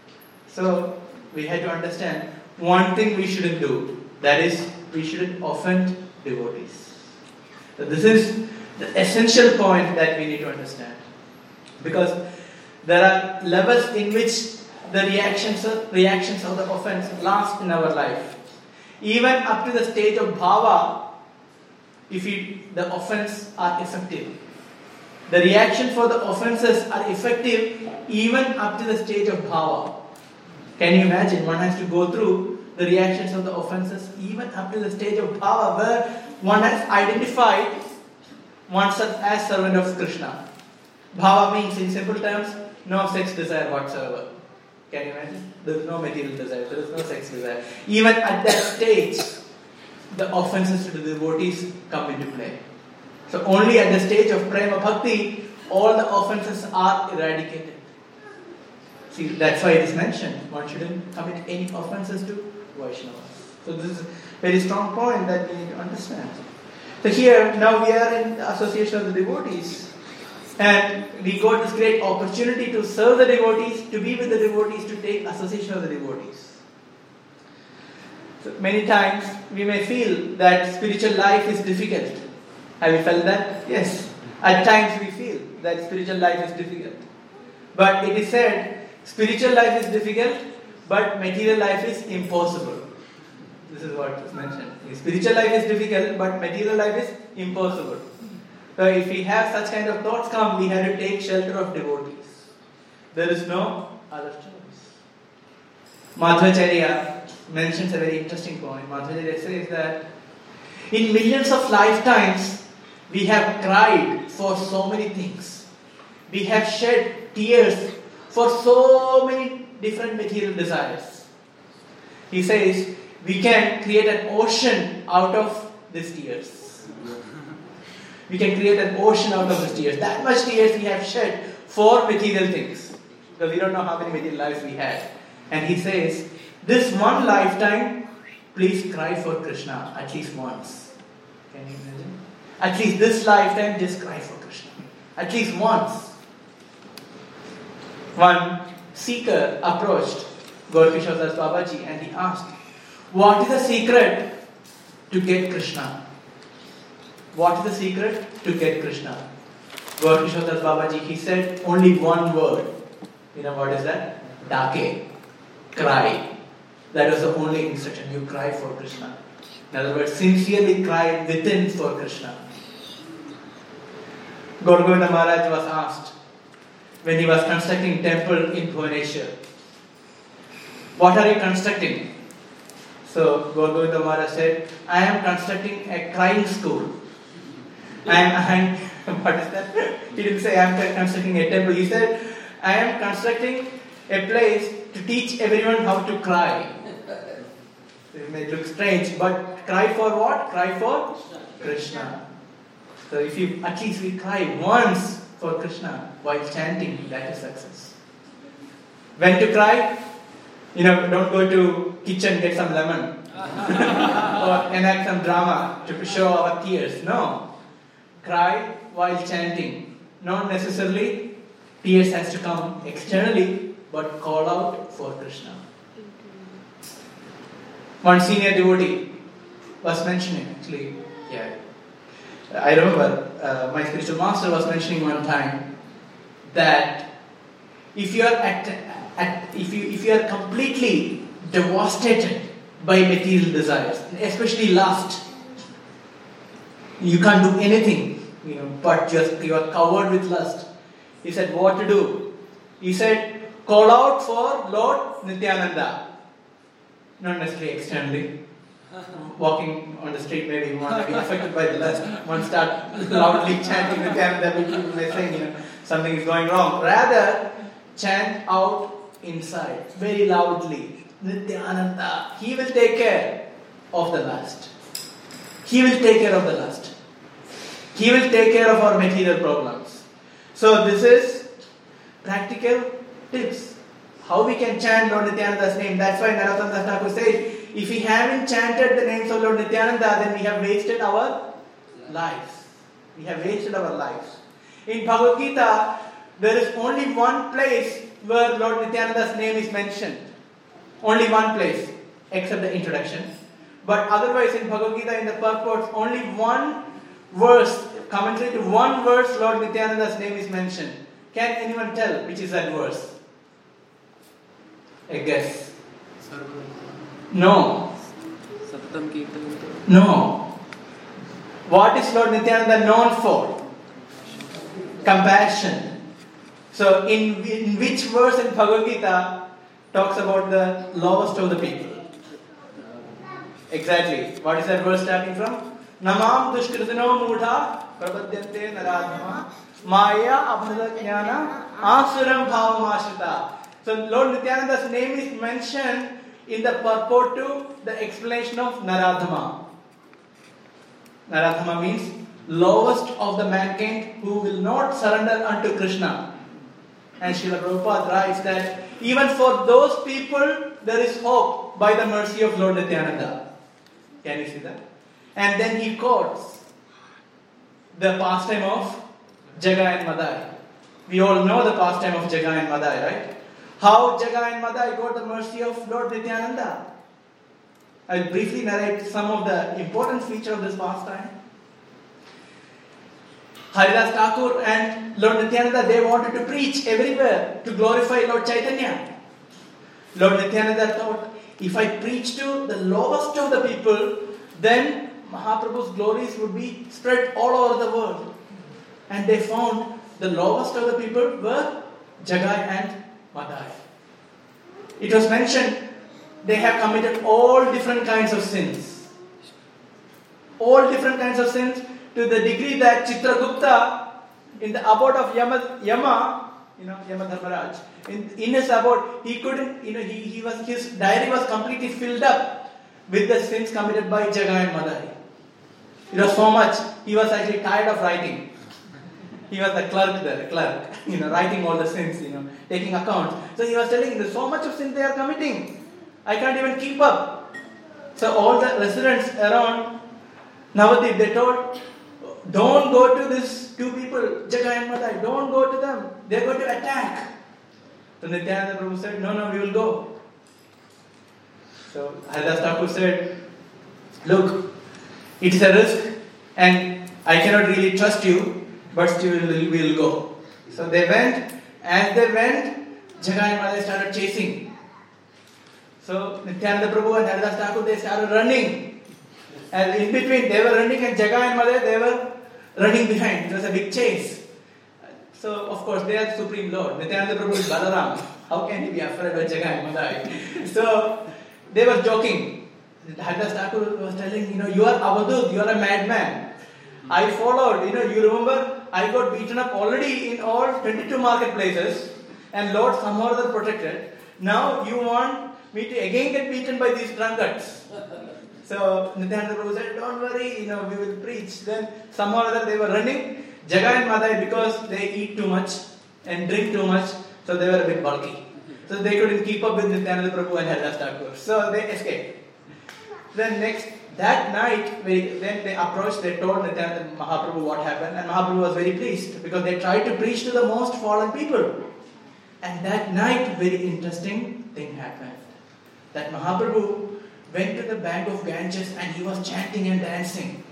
So we had to understand one thing we shouldn't do. That is, we shouldn't offend devotees. So this is the essential point that we need to understand. Because there are levels in which the reactions of the offense last in our life. Even up to the stage of bhava, if the offense are effective. The reaction for the offenses are effective even up to the stage of bhava. Can you imagine? One has to go through the reactions of the offenses even up to the stage of bhava, where one has identified oneself as servant of Krishna. Bhava means, in simple terms, no sex desire whatsoever. Can you imagine? There is no material desire, there is no sex desire. Even at that stage, the offenses to the devotees come into play. So only at the stage of prema bhakti, all the offenses are eradicated. See, that's why it is mentioned. One shouldn't commit any offenses to Vaishnavas. So this is a very strong point that we need to understand. So here, now we are in the association of the devotees. And we got this great opportunity to serve the devotees, to be with the devotees, to take association of the devotees. So many times we may feel that spiritual life is difficult. Have you felt that? Yes. At times we feel that spiritual life is difficult. But it is said, spiritual life is difficult, but material life is impossible. This is what is mentioned. Spiritual life is difficult, but material life is impossible. So if we have such kind of thoughts come, we have to take shelter of devotees. There is no other choice. Madhvacharya mentions a very interesting point. Madhvacharya says that in millions of lifetimes, we have cried for so many things. We have shed tears for so many different material desires. He says, we can create an ocean out of these tears. We can create an ocean out of these tears. That much tears we have shed for material things. Because we don't know how many material lives we had. And he says, this one lifetime, please cry for Krishna at least once. Can you imagine? At least this lifetime, just cry for Krishna. At least once. One seeker approached Gaurkishore Das Babaji and he asked, what is the secret to get Krishna? What is the secret to get Krishna? Gaurkishore Das Babaji, he said only one word. You know what is that? Dake. Cry. That was the only instruction. You cry for Krishna. In other words, sincerely cry within for Krishna. Gaur Govinda Maharaj was asked when he was constructing temple in Bhubaneswar, what are you constructing? So Gaur Govinda Maharaj said, I am constructing a crying school. What is that? He didn't say I am constructing a temple. He said, I am constructing a place to teach everyone how to cry. It may look strange, but cry for what? Cry for Krishna. So if you at least we cry once for Krishna while chanting, that is success. When to cry? Don't go to kitchen, get some lemon or enact some drama to show our tears. No. Cry while chanting. Not necessarily tears has to come externally, but call out for Krishna. One senior devotee was mentioning, actually, I remember my spiritual master was mentioning one time that if you are completely devastated by material desires, especially lust, you can't do anything, but you are covered with lust. He said, what to do? He said, call out for Lord Nityananda. Not necessarily externally. Walking on the street, maybe one may be affected by the lust. One start loudly chanting Nityananda, people may think, something is going wrong. Rather, chant out inside, very loudly, Nityananda. He will take care of the lust. He will take care of the lust. He will take care of our material problems. So this is practical tips. How we can chant Lord Nityananda's name. That's why Narottam Das Thakur says, if we haven't chanted the names of Lord Nityananda, then we have wasted our lives. We have wasted our lives. In Bhagavad Gita, there is only one place where Lord Nityananda's name is mentioned. Only one place, except the introduction. But otherwise in Bhagavad Gita, in the purports, only one verse, commentary to one verse, Lord Nityananda's name is mentioned. Can anyone tell which is that verse? A guess. No. No. What is Lord Nityananda known for? Compassion. So in which verse in Bhagavad Gita talks about the lowest of the people? Exactly. What is that verse starting from? Namam dushkritino mudha prapadyante naradhama maya abhada jnana asuram bhavamashrita. So Lord Nityananda's name is mentioned in the purport to the explanation of Naradhama. Naradhama means lowest of the mankind who will not surrender unto Krishna. And Srila Prabhupada writes that even for those people there is hope by the mercy of Lord Nityananda. Can you see that? And then he quotes the pastime of Jagai and Madai. We all know the pastime of Jagai and Madai, right? How Jagai and Madai got the mercy of Lord Nityananda. I'll briefly narrate some of the important features of this pastime. Haridas Thakur and Lord Nityananda, they wanted to preach everywhere to glorify Lord Chaitanya. Lord Nityananda thought, if I preach to the lowest of the people, then Mahaprabhu's glories would be spread all over the world. And they found the lowest of the people were Jagai and Madai. It was mentioned they have committed all different kinds of sins. All different kinds of sins, to the degree that Chitragupta, in the abode of Yama Dharmaraj, in his abode, he couldn't, his diary was completely filled up with the sins committed by Jagai and Madai. It was so much, he was actually tired of writing. He was the clerk there, writing all the sins, taking accounts. So he was telling, there's so much of sin they are committing. I can't even keep up. So all the residents around Navadip, they told, don't go to these two people, Jagai and Madai, don't go to them. They're going to attack. So Nityananda Prabhu said, no, we will go. So Haridas Thakur said, look, it is a risk and I cannot really trust you, but still we will go. So they went. As they went, Jagai and Madai started chasing. So Nityananda Prabhu and Haridas Thakur, they started running. And in between, they were running, and Jagai and Madai, they were running behind. It was a big chase. So, of course, they are the Supreme Lord. Nityananda Prabhu is Balaram. How can he be afraid of Jagai and Madai? So, they were joking. Haridas Thakur was telling, you are Avadut, you are a madman. I followed, you remember, I got beaten up already in all 22 marketplaces, and Lord somehow or other protected. Now, you want me to again get beaten by these drunkards. So Nityananda Prabhu said, don't worry, we will preach. Then somehow or other they were running. Jagai and Madai, because they eat too much and drink too much, so they were a bit bulky. So they couldn't keep up with Nityananda Prabhu and Haridas Thakur. So they escaped. Then that night, then they approached, they told Nityananda Mahaprabhu what happened, and Mahaprabhu was very pleased because they tried to preach to the most fallen people. And that night, very interesting thing happened. That Mahaprabhu went to the bank of Ganges and he was chanting and dancing.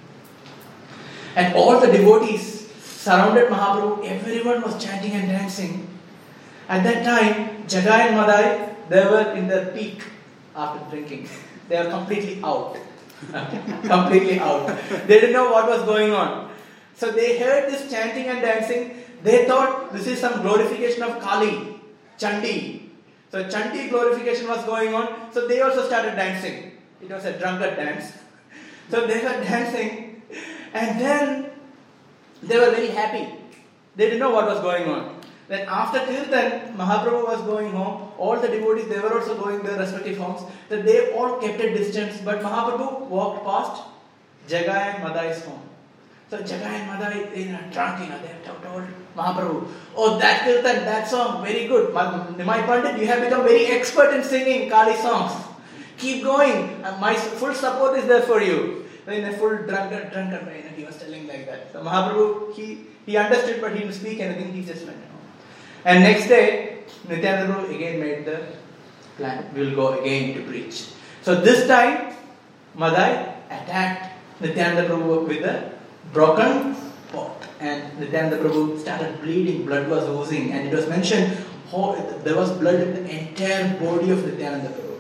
And all the devotees surrounded Mahaprabhu, everyone was chanting and dancing. At that time, Jagai and Madai, they were in their peak after drinking. They were completely out. Completely out. They didn't know what was going on. So they heard this chanting and dancing. They thought this is some glorification of Kali, Chandi. So Chandi glorification was going on. So they also started dancing. It was a drunkard dance. So they were dancing. And then they were very happy. They didn't know what was going on. Then after Kirtan, Mahaprabhu was going home. All the devotees, they were also going their respective homes. So they all kept a distance. But Mahaprabhu walked past Jagai and Madai's home. So Jagai and Madai, they are drunk, they have told Mahaprabhu, oh, that Kirtan, that song, very good. My Pandit, you have become very expert in singing Kali songs. Keep going. My full support is there for you. So in a full drunkard way, he was telling like that. So Mahaprabhu, he understood, but he didn't speak anything. He just went home. And next day, Nityananda Prabhu again made the plan. We will go again to preach. So this time, Madai attacked Nityananda Prabhu with a broken pot. And Nityananda Prabhu started bleeding. Blood was oozing. And it was mentioned, there was blood in the entire body of Nityananda Prabhu.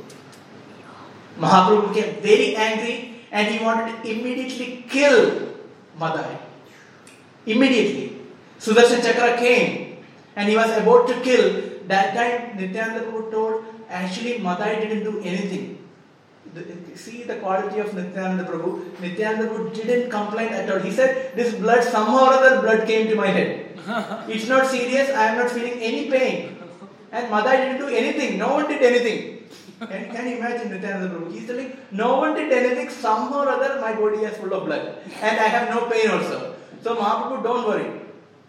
Mahaprabhu became very angry and he wanted to immediately kill Madai. Immediately. Sudarshan Chakra came and he was about to kill. That time Nityananda Prabhu told, actually Madai didn't do anything. See the quality of Nityananda Prabhu. Nityananda Prabhu didn't complain at all. He said, this blood, somehow or other blood came to my head. It's not serious, I am not feeling any pain. And Madai didn't do anything. No one did anything. Can you imagine Nityananda Prabhu? He's telling, no one did anything, somehow or other my body is full of blood. And I have no pain also. So Mahaprabhu, don't worry.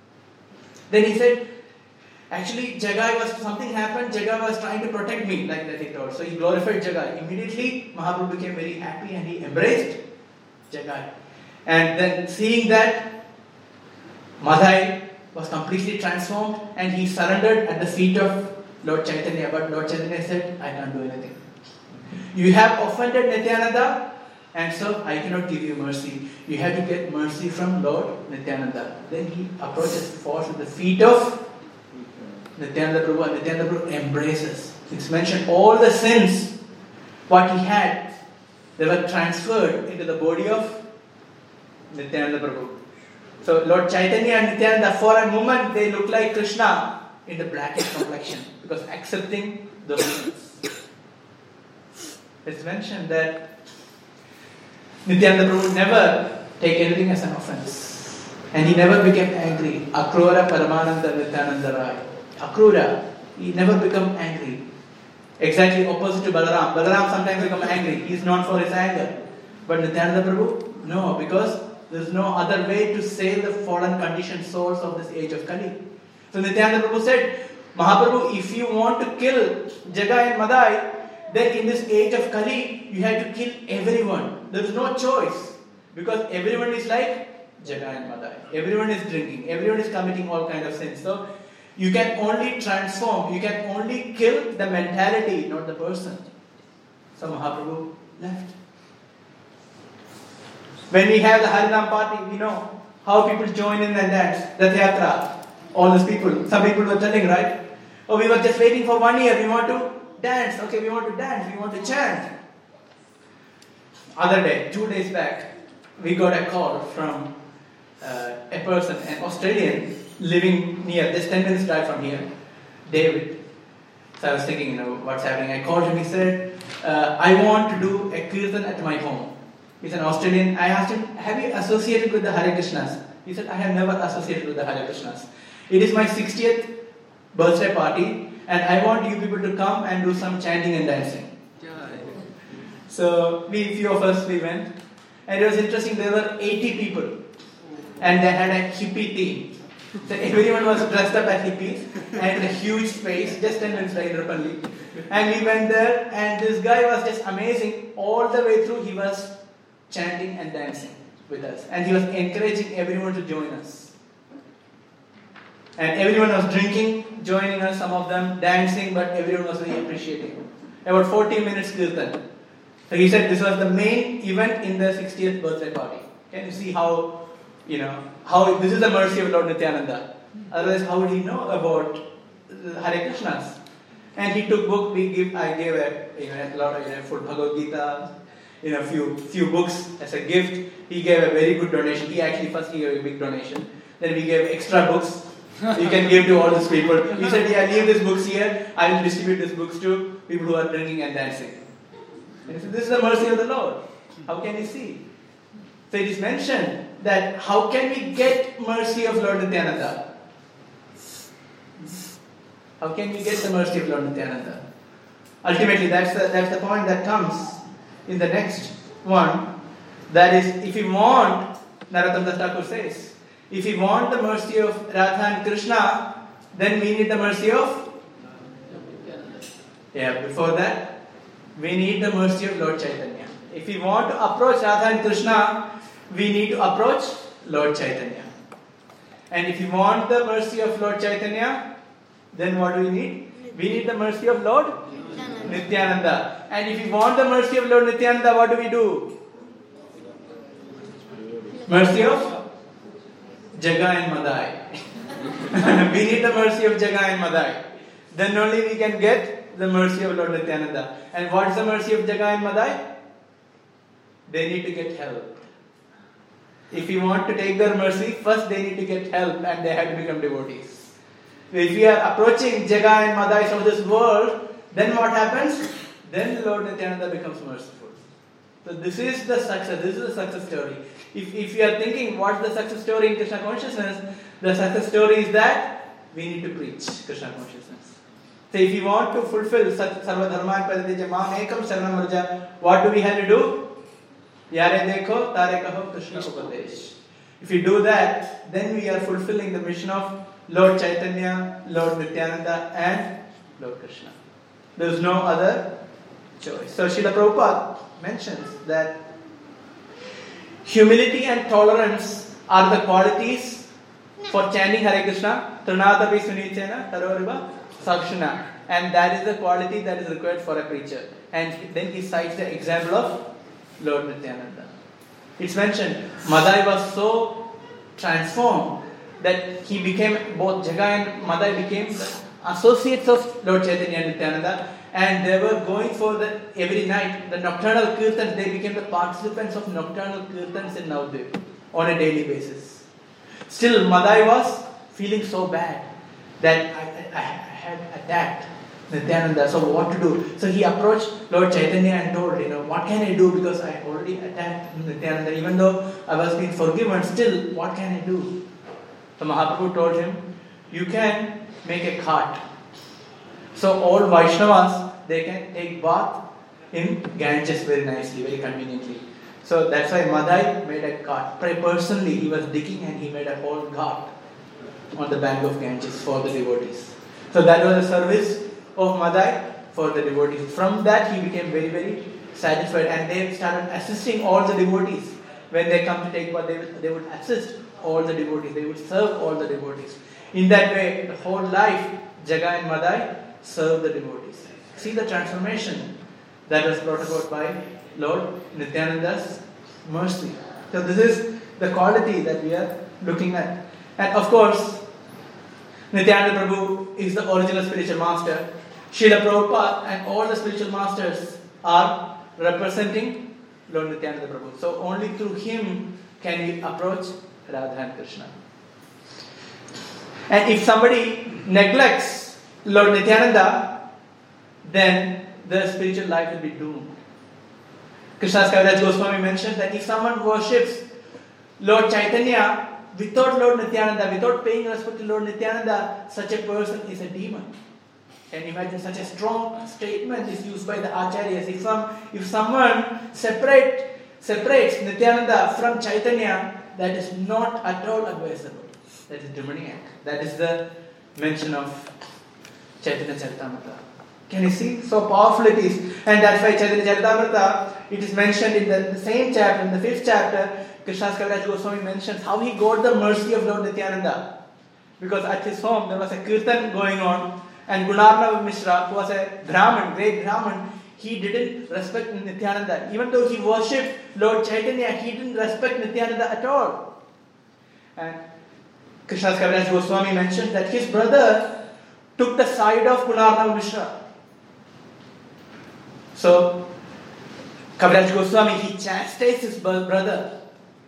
Then he said, actually something happened, Jagai was trying to protect me, like that he told. So he glorified Jagai. Immediately Mahaprabhu became very happy and he embraced Jagai. And then seeing that, Madai was completely transformed and he surrendered at the feet of Lord Chaitanya. But Lord Chaitanya said, I can't do anything. You have offended Nityananda, And so I cannot give you mercy. You have to get mercy from Lord Nityananda. Then he approaches, falls at the feet of Nityananda Prabhu, and Nityananda Prabhu embraces. It's mentioned all the sins what he had, they were transferred into the body of Nityananda Prabhu. So Lord Chaitanya and Nityananda, for a moment they look like Krishna in the blackish complexion because accepting those sins. It's mentioned that Nityananda Prabhu never take anything as an offense. And he never became angry. Akrura Paramananda Nityananda Rai. Akrura, he never become angry. Exactly opposite to Balaram. Balaram sometimes become angry. He is known for his anger. But Nityananda Prabhu, no, because there is no other way to save the fallen conditioned souls of this age of Kali. So Nityananda Prabhu said, Mahaprabhu, if you want to kill Jagai and Madai, then in this age of Kali, you have to kill everyone. There is no choice. Because everyone is like Jagai and Madai. Everyone is drinking. Everyone is committing all kinds of sins. So you can only transform. You can only kill the mentality, not the person. So Mahaprabhu left. When we have the Harinam party, we know how people join in and dance. Rath Yatra. All these people. Some people were telling, right? Oh, we were just waiting for 1 year. We want to dance. Okay, we want to dance. We want to chant. Other day, 2 days back, we got a call from a person, an Australian, living near, just 10 minutes drive from here, David. So I was thinking, what's happening. I called him. He said, I want to do a kirtan at my home. He's an Australian. I asked him, have you associated with the Hare Krishnas? He said, I have never associated with the Hare Krishnas. It is my 60th birthday party, and I want you people to come and do some chanting and dancing. So few of us, we went. And it was interesting, there were 80 people. And they had a hippie theme. So everyone was dressed up as hippies and a huge space, just 10 minutes right openly. And we went there, and this guy was just amazing. All the way through, he was chanting and dancing with us. And he was encouraging everyone to join us. And everyone was drinking, joining us, some of them dancing, but everyone was very appreciating. About 40 minutes kirtan. So he said this was the main event in the 60th birthday party. Can you see how this is the mercy of Lord Nityananda. Otherwise, how would he know about Hare Krishnas? And he took book. I gave a lot of full Bhagavad Gita, few books as a gift. He gave a very good donation. He actually first gave a big donation. Then we gave extra books. You can give to all these people. He said, yeah, leave these books here. I will distribute these books to people who are drinking and dancing. And he said, this is the mercy of the Lord. How can you see? So it is mentioned that how can we get mercy of Lord Nityananda? How can we get the mercy of Lord Nityananda? Ultimately, that's the point that comes in the next one. That is, if we want, Narottam Das Thakur says, if we want the mercy of Radha and Krishna, then we need the mercy of before that, we need the mercy of Lord Chaitanya. If we want to approach Radha and Krishna, we need to approach Lord Chaitanya. And if we want the mercy of Lord Chaitanya, then what do we need? We need the mercy of Lord Nityananda. And if we want the mercy of Lord Nityananda, what do we do? Mercy of Jagai and Madai. We need the mercy of Jagai and Madai. Then only we can get the mercy of Lord Nityananda. And what is the mercy of Jagai and Madai? They need to get help. If we want to take their mercy, first they need to get help and they have to become devotees. So if we are approaching Jagai and Madai of this world, then what happens? Then Lord Nityananda becomes merciful. So this is the success story. If you are thinking what's the success story in Krishna consciousness, the success story is that we need to preach Krishna consciousness. So if you want to fulfill Sarva Dharman Paradija Mam Ekam Sharanam Vraja, what do we have to do? Yare dekho, tare kaho, Krishna Upadesh. If you do that, then we are fulfilling the mission of Lord Chaitanya, Lord Nityananda and Lord Krishna. There is no other choice. So Srila Prabhupada mentions that humility and tolerance are the qualities for chanting Hare Krishna. Trinadapi Sunichena Taroriva Sakshana. And that is the quality that is required for a preacher. And then he cites the example of Lord Nityananda. It's mentioned, Madai was so transformed that he became, both Jagai and Madai became associates of Lord Chaitanya and Nityananda, and they were going for the every night, the nocturnal kirtans, they became the participants of nocturnal kirtans in Navadvip on a daily basis. Still, Madai was feeling so bad that I had attacked Nityananda, so what to do? So he approached Lord Chaitanya and told, what can I do, because I already attacked Nityananda, even though I was being forgiven, still, what can I do? So Mahaprabhu told him, you can make a cart. So all Vaishnavas, they can take bath in Ganges very nicely, very conveniently. So that's why Madai made a cart. Personally, he was digging and he made a whole cart on the bank of Ganges for the devotees. So that was the service of Madai for the devotees. From that, he became very, very satisfied, and they started assisting all the devotees. When they come to take bath, they would assist all the devotees. They would serve all the devotees. In that way, the whole life, Jagai and Madai served the devotees. See the transformation that was brought about by Lord Nityananda's mercy. So this is the quality that we are looking at. And of course, Nityananda Prabhu is the original spiritual master. Srila Prabhupada and all the spiritual masters are representing Lord Nityananda Prabhu. So only through him can we approach Radha and Krishna. And if somebody neglects Lord Nityananda, then the spiritual life will be doomed. Krishnadas Kaviraj Goswami mentioned that if someone worships Lord Chaitanya without Lord Nityananda, without paying respect to Lord Nityananda, such a person is a demon. Can you imagine such a strong statement is used by the Acharyas? If someone separates Nityananda from Chaitanya, that is not at all advisable. That is demoniac. That is the mention of Chaitanya Charitamrita. Can you see? So powerful it is. And that's why Chaitanya Charitamrita, it is mentioned in the same chapter, in the 5th chapter, Krishnadas Kaviraj Goswami mentions how he got the mercy of Lord Nityananda. Because at his home there was a kirtan going on, and Gunarnav Mishra, who was a Brahmin, great Brahmin, he didn't respect Nityananda. Even though he worshipped Lord Chaitanya, he didn't respect Nityananda at all. And Krishnadas Kaviraj Goswami mentioned that his brother took the side of Gunarnav Mishra. So, Kaviraj Goswami, he chastised his brother.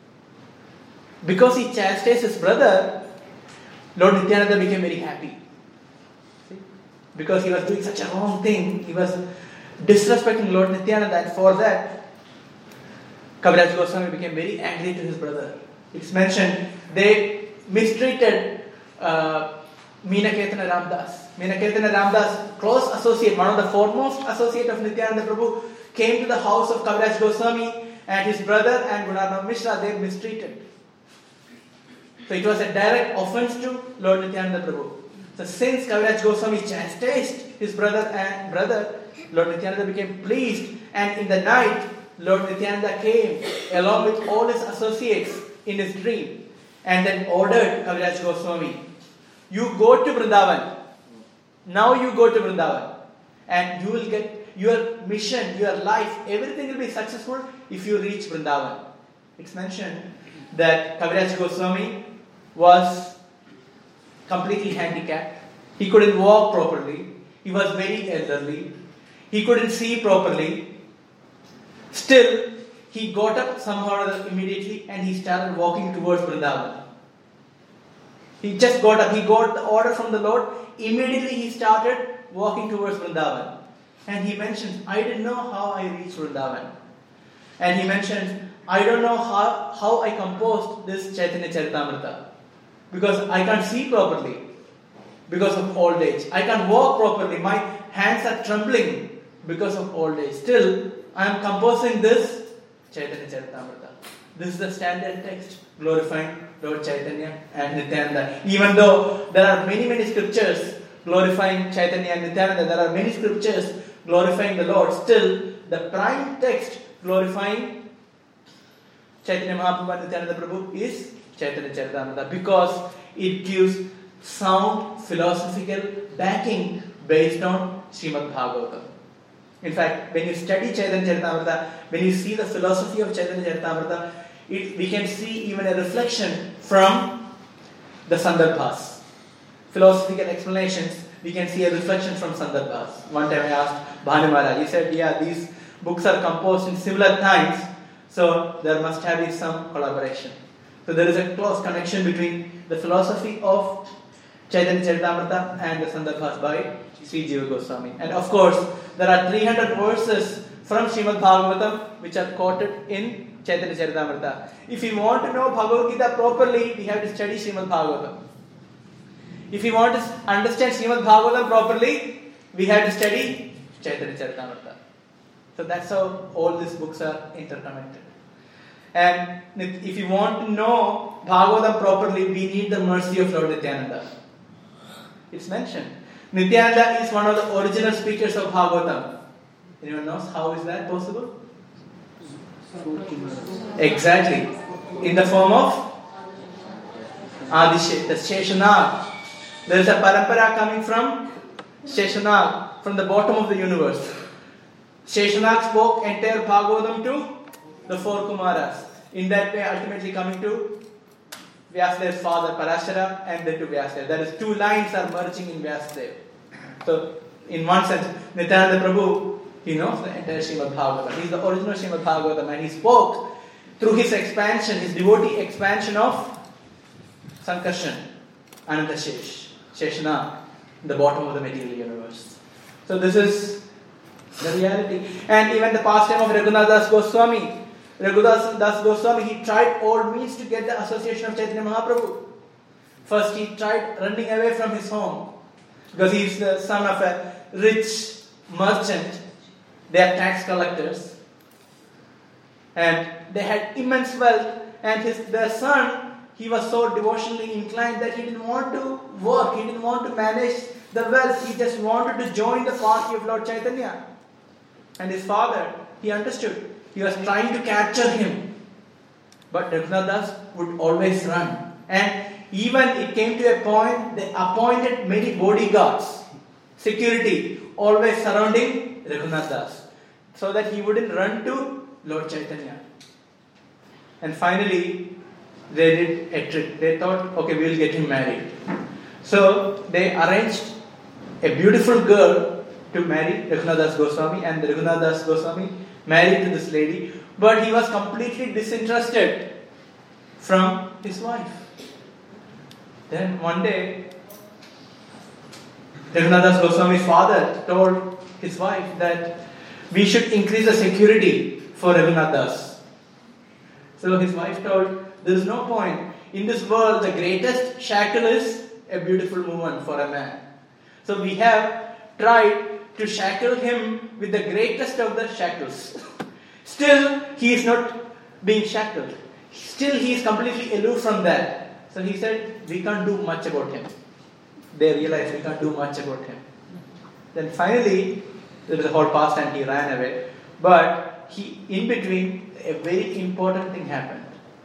Because he chastised his brother, Lord Nityananda became very happy. See? Because he was doing such a wrong thing, he was disrespecting Lord Nityananda, and for that, Kaviraj Goswami became very angry to his brother. It's mentioned, they mistreated Meenaketana Ramdas. Meenaketana Ramdas, close associate, one of the foremost associate of Nityananda Prabhu, came to the house of Kaviraj Goswami, and his brother and Gunarnav Mishra, they mistreated. So it was a direct offense to Lord Nityananda Prabhu. So since Kaviraj Goswami chastised his brother, Lord Nityananda became pleased, and in the night, Lord Nityananda came along with all his associates in his dream, and then ordered Kaviraj Goswami, you go to Vrindavan. Now you go to Vrindavan, and you will get your mission, your life, everything will be successful if you reach Vrindavan. It's mentioned that Kaviraj Goswami was completely handicapped. He couldn't walk properly. He was very elderly. He couldn't see properly. Still, he got up somehow or other immediately and he started walking towards Vrindavan. He just got up. He got the order from the Lord. Immediately he started walking towards Vrindavan. And he mentioned, I didn't know how I reached Vrindavan. And he mentioned, I don't know how I composed this Chaitanya Charitamrita. Because I can't see properly. Because of old age. I can't walk properly. My hands are trembling because of old age. Still, I am composing this Chaitanya Charitamrita. This is the standard text glorifying Lord Chaitanya and Nityananda. Even though there are many scriptures glorifying Chaitanya and Nityananda, there are many scriptures glorifying the Lord. Still, the prime text glorifying Chaitanya Mahaprabhu and Nityananda Prabhu is Chaitanya Charitamrita, because it gives sound philosophical backing based on Srimad Bhagavatam. In fact, when you study Chaitanya Charitamrita, when you see the philosophy of Chaitanya Charitamrita, we can see even a reflection from the Sandarbhas. Philosophical explanations, we can see a reflection from Sandarbhas. One time I asked Bhanu Maharaj, he said, yeah, these books are composed in similar times, so there must have been some collaboration. So there is a close connection between the philosophy of Chaitanya Charitamrita and the Sandarbhas by Sri Jiva Goswami. And of course, there are 300 verses from Srimad Bhagavatam which are quoted in Chaitanya Charitamrita. If you want to know Bhagavad Gita properly, we have to study Srimad Bhagavatam. If you want to understand Srimad Bhagavatam properly, we have to study Chaitanya Charitamrita. So that's how all these books are interconnected. And if you want to know Bhagavatam properly, we need the mercy of Lord Nityananda. It's mentioned. Nityananda is one of the original speakers of Bhagavatam. Anyone knows how is that possible? Exactly. In the form of Adishe, the Sheshanag. There is a parampara coming from Sheshanag, from the bottom of the universe. Sheshanag spoke entire Bhagavatam to the four Kumaras. In that way, ultimately coming to Vyasadev's father Parashara and then to Vyasadeva. That is, two lines are merging in Vyasadeva. So, in one sense, Nityananda Prabhu, he knows the entire Srimad Bhagavatam. He is the original Srimad Bhagavatam, and he spoke through his expansion, his devotee expansion of Sankarshan, Anantashesh, Sheshanag, the bottom of the material universe. So this is the reality. And even the pastime of Raghunath Das Goswami. Raghunath Das Goswami, he tried all means to get the association of Chaitanya Mahaprabhu. First he tried running away from his home, because he is the son of a rich merchant. They are tax collectors. And they had immense wealth. And their son, he was so devotionally inclined that he didn't want to work. He didn't want to manage the wealth. He just wanted to join the party of Lord Chaitanya. And his father, he understood. He was trying to capture him. But Raghunath Das would always run. And even it came to a point, they appointed many bodyguards, security, always surrounding Raghunath Das, so that he wouldn't run to Lord Chaitanya. And finally, they did a trick. They thought, okay, we will get him married. So they arranged a beautiful girl to marry Raghunath Das Goswami, and Raghunath Das Goswami married to this lady, but he was completely disinterested from his wife. Then one day, Raghunath Das Goswami's father told his wife that we should increase the security for Raghunath Das. So his wife told, there is no point. In this world, the greatest shackle is a beautiful woman for a man. So we have tried to shackle him with the greatest of the shackles. Still, he is not being shackled. Still, he is completely aloof from that. So he said, we can't do much about him. They realized we can't do much about him. Then finally, there was a whole past and he ran away. But in between, a very important thing happened.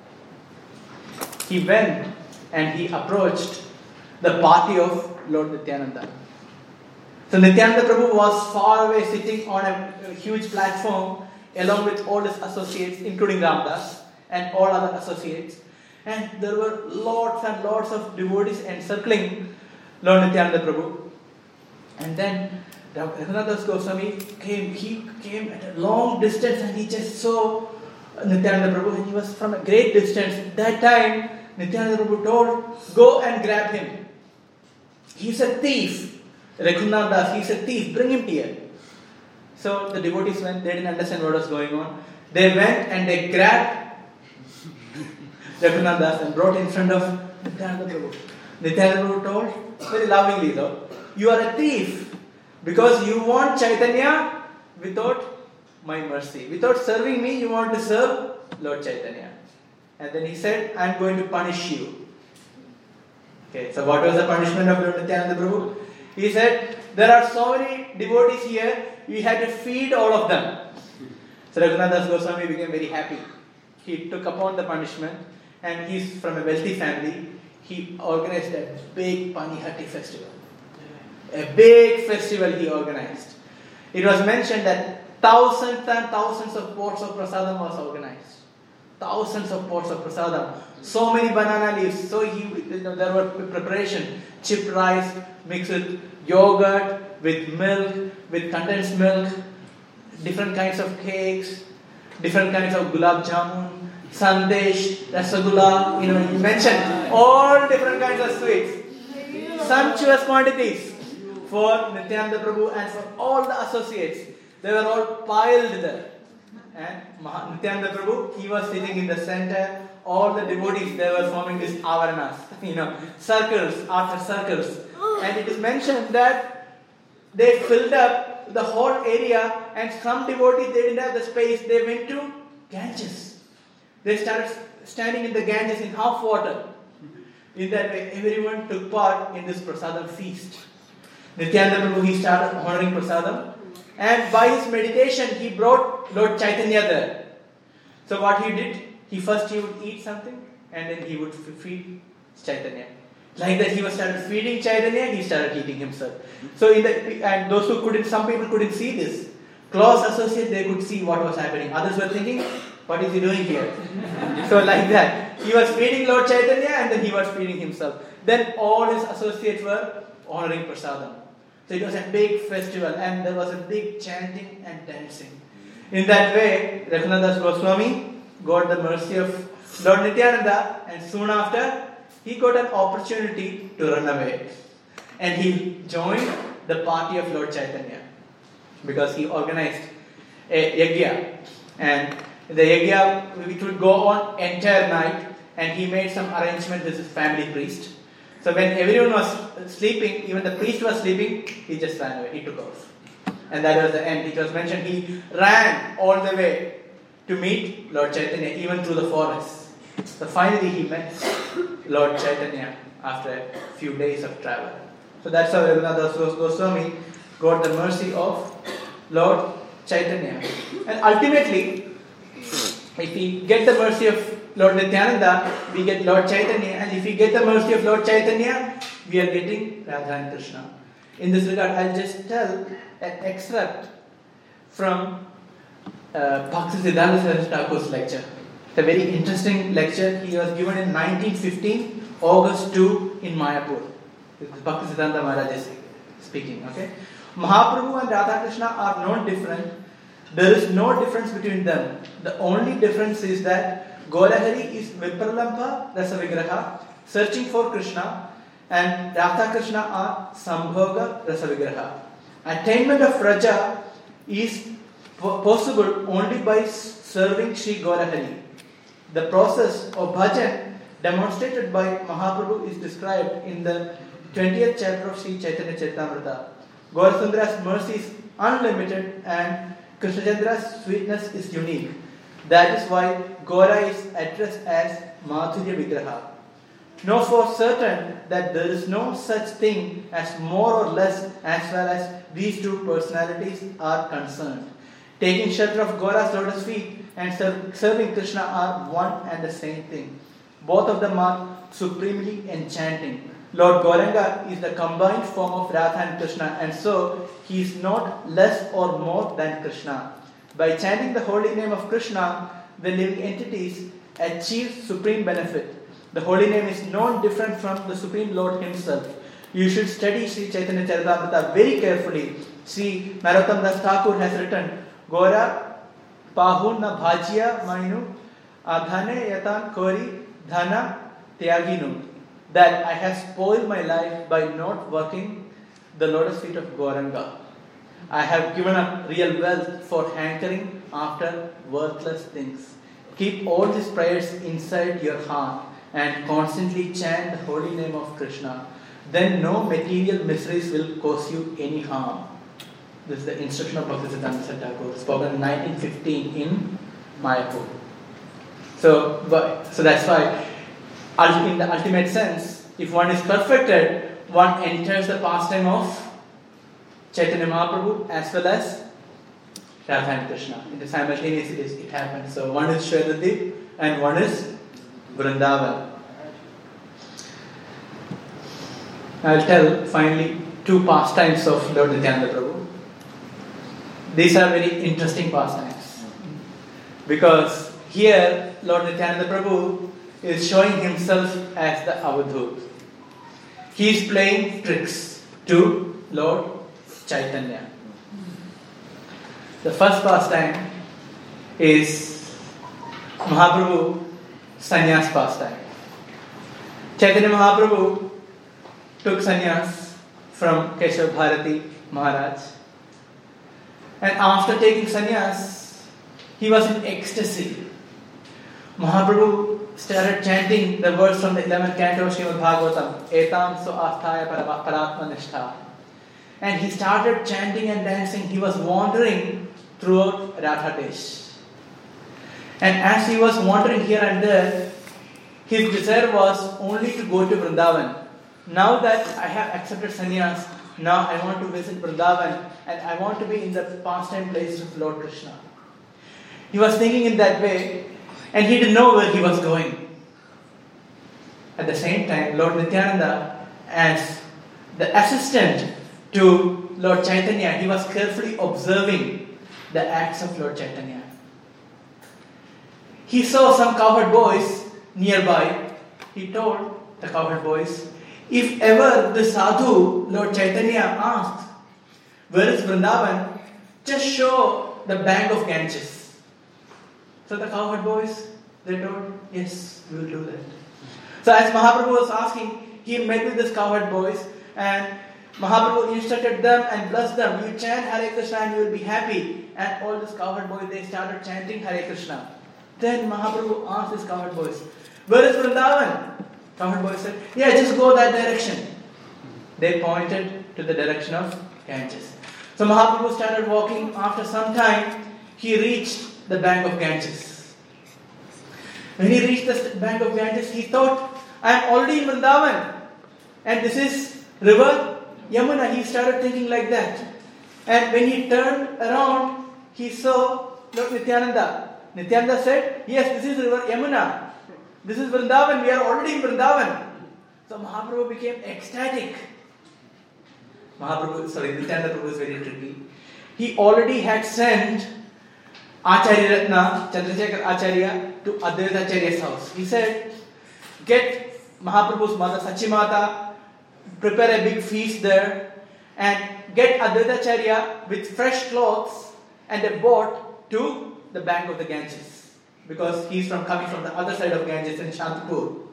He went and he approached the party of Lord Nityananda. So Nityananda Prabhu was far away, sitting on a huge platform along with all his associates, including Ramdas and all other associates. And there were lots and lots of devotees encircling Lord Nityananda Prabhu. And then Raghunath Das Goswami came. He came at a long distance and he just saw Nityananda Prabhu, and he was from a great distance. At that time, Nityananda Prabhu told, go and grab him. He's a thief. Raghunath Das, he's a thief. Bring him here. So the devotees went. They didn't understand what was going on. They went and they grabbed Raghunath Das and brought in front of Nityananda Prabhu. Nityananda Prabhu told, very lovingly though, you are a thief because you want Chaitanya without my mercy. Without serving me, you want to serve Lord Chaitanya. And then he said, I am going to punish you. Okay, so what was the punishment of Lord Nityananda Prabhu? He said, there are so many devotees here, we had to feed all of them. So Raghunath Das Goswami became very happy. He took upon the punishment, and he's from a wealthy family. He organized a big Panihati festival. A big festival he organized. it was mentioned that thousands and thousands of pots of prasadam was organized. Thousands of pots of prasadam. So many banana leaves. So there were preparation. Chipped rice mixed with yogurt, with milk, with condensed milk, different kinds of cakes, different kinds of gulab jamun, sandesh, rasagula. You mentioned all different kinds of sweets. Sumptuous quantities for Nityananda Prabhu and for all the associates. They were all piled there. And Nityananda Prabhu, he was sitting in the center. All the devotees, they were forming these avaranas, circles after circles. And it is mentioned that they filled up the whole area, and some devotees, they didn't have the space. They went to Ganges. They started standing in the Ganges in half water. In that way, everyone took part in this prasadam feast. Nityananda Prabhu, he started honoring prasadam. And by his meditation, he brought Lord Chaitanya there. So what he did, he would eat something and then he would feed Chaitanya. Like that, he started feeding Chaitanya and he started eating himself. So and those who couldn't, some people couldn't see this. Close associates, they could see what was happening. Others were thinking, what is he doing here? So like that, he was feeding Lord Chaitanya and then he was feeding himself. Then all his associates were honoring prasadam. So it was a big festival and there was a big chanting and dancing. In that way, Raghunath Das Goswami got the mercy of Lord Nityananda, and soon after, he got an opportunity to run away. And he joined the party of Lord Chaitanya because he organized a yajna. And the yajna, it would go on entire night, and he made some arrangement with his family priest. So when everyone was sleeping, even the priest was sleeping, he just ran away, he took off. And that was the end. It was mentioned he ran all the way to meet Lord Chaitanya, even through the forest. So finally he met Lord Chaitanya after a few days of travel. So that's how Raghunath Das Goswami got the mercy of Lord Chaitanya. And ultimately, if we get the mercy of Lord Nityananda, we get Lord Chaitanya. And if we get the mercy of Lord Chaitanya, we are getting Radha and Krishna. In this regard, I'll just tell an excerpt from Bhaktisiddhanta Saraswati Thakur's lecture. It's a very interesting lecture. He was given in 1915, August 2 in Mayapur. This is Bhaktisiddhanta Maharaj is speaking. Okay, Mahaprabhu and Radha Krishna are not different. There is no difference between them. The only difference is that Gaurahari is Vipralampa Rasa Vigraha, searching for Krishna, and Radha Krishna are Sambhoga Rasa Vigraha. Attainment of Raja is possible only by serving Sri Gaurahari. The process of bhajan demonstrated by Mahaprabhu is described in the 20th chapter of Sri Chaitanya Charitamrita. Gaurasundra's mercy is unlimited and Krishnachandra's sweetness is unique. That is why Gaura is addressed as Madhurya Vigraha. Know for certain that there is no such thing as more or less as far as these two personalities are concerned. Taking shelter of Gaura's lotus feet and serving Krishna are one and the same thing. Both of them are supremely enchanting. Lord Gauranga is the combined form of Radha and Krishna, and so he is not less or more than Krishna. By chanting the holy name of Krishna, the living entities achieve supreme benefit. The holy name is no different from the Supreme Lord himself. You should study Sri Chaitanya Charitamrita very carefully. Sri Narottam Das Thakur has written, Gora Pahun na bhajiya mainu adhane yatan kori dhana tyaginu. That I have spoiled my life by not working the lotus feet of Gauranga. I have given up real wealth for hankering after worthless things. Keep all these prayers inside your heart and constantly chant the holy name of Krishna. Then no material miseries will cause you any harm. This is the instruction of Bhaktisiddhanta Saraswati Thakur, spoken in 1915 in Mayapur. So that's why, in the ultimate sense, if one is perfected, one enters the pastime of Chaitanya Mahaprabhu as well as Radha and Krishna. In the simultaneously it happens. So one is Shvedadip and one is Vrindavan. I'll tell finally two pastimes of Lord Nityananda Prabhu. These are very interesting pastimes. Because here, Lord Nityananda Prabhu is showing himself as the Avadhut. He is playing tricks to Lord Chaitanya. The first pastime is Mahaprabhu sannyas pastime. Chaitanya Mahaprabhu took sannyas from Keshav Bharati Maharaj. And after taking sannyas, he was in ecstasy. Mahaprabhu started chanting the words from the 11th canto of Srimad Bhagavatam, Etam so asthaya paratma nishtha. And he started chanting and dancing. He was wandering throughout Radhadesh. And as he was wandering here and there, his desire was only to go to Vrindavan. Now that I have accepted sannyas, now I want to visit Vrindavan and I want to be in the pastime place of Lord Krishna. He was thinking in that way and he didn't know where he was going. At the same time, Lord Nityananda, as the assistant to Lord Chaitanya, he was carefully observing the acts of Lord Chaitanya. He saw some cowherd boys nearby. He told the cowherd boys, if ever the sadhu, Lord Chaitanya, asked, where is Vrindavan? Just show the bank of Ganges. So the cowherd boys, they told, yes, we will do that. So as Mahaprabhu was asking, he met with these cowherd boys and Mahaprabhu instructed them and blessed them. You chant Hare Krishna and you will be happy. And all these cowherd boys, they started chanting Hare Krishna. Then Mahaprabhu asked these cowherd boys, where is Vrindavan? Cowherd boys said, yeah, just go that direction. They pointed to the direction of Ganges. So Mahaprabhu started walking. After some time, he reached the bank of Ganges. When he reached the bank of Ganges, he thought, I am already in Vrindavan. And this is river Yamuna. He started thinking like that. And when he turned around, he saw Lord Nityananda. Nityananda said, yes, this is river Yamuna. This is Vrindavan. We are already in Vrindavan. So Mahaprabhu became ecstatic. Nityananda Prabhu is very tricky. He already had sent Acharya Ratna, Chandrasekhar Acharya, to Advaita Acharya's house. He said, get Mahaprabhu's mother, Sachimata, prepare a big feast there, and get Advaita Acharya with fresh clothes and a boat to the bank of the Ganges. Because he's coming from the other side of Ganges in Shantipur.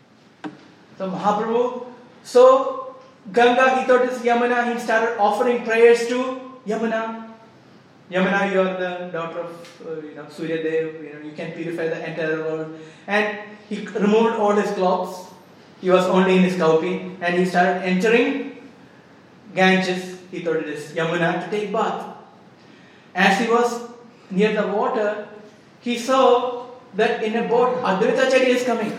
So Mahaprabhu saw Ganga, he thought it's Yamuna. He started offering prayers to Yamuna. Yamuna, you are the daughter of Surya Dev. You can purify the entire world. And he removed all his clothes. He was only in his kaupi. And he started entering Ganges. He thought it is Yamuna to take bath. As he was near the water, he saw that in a boat Advaita Acharya is coming.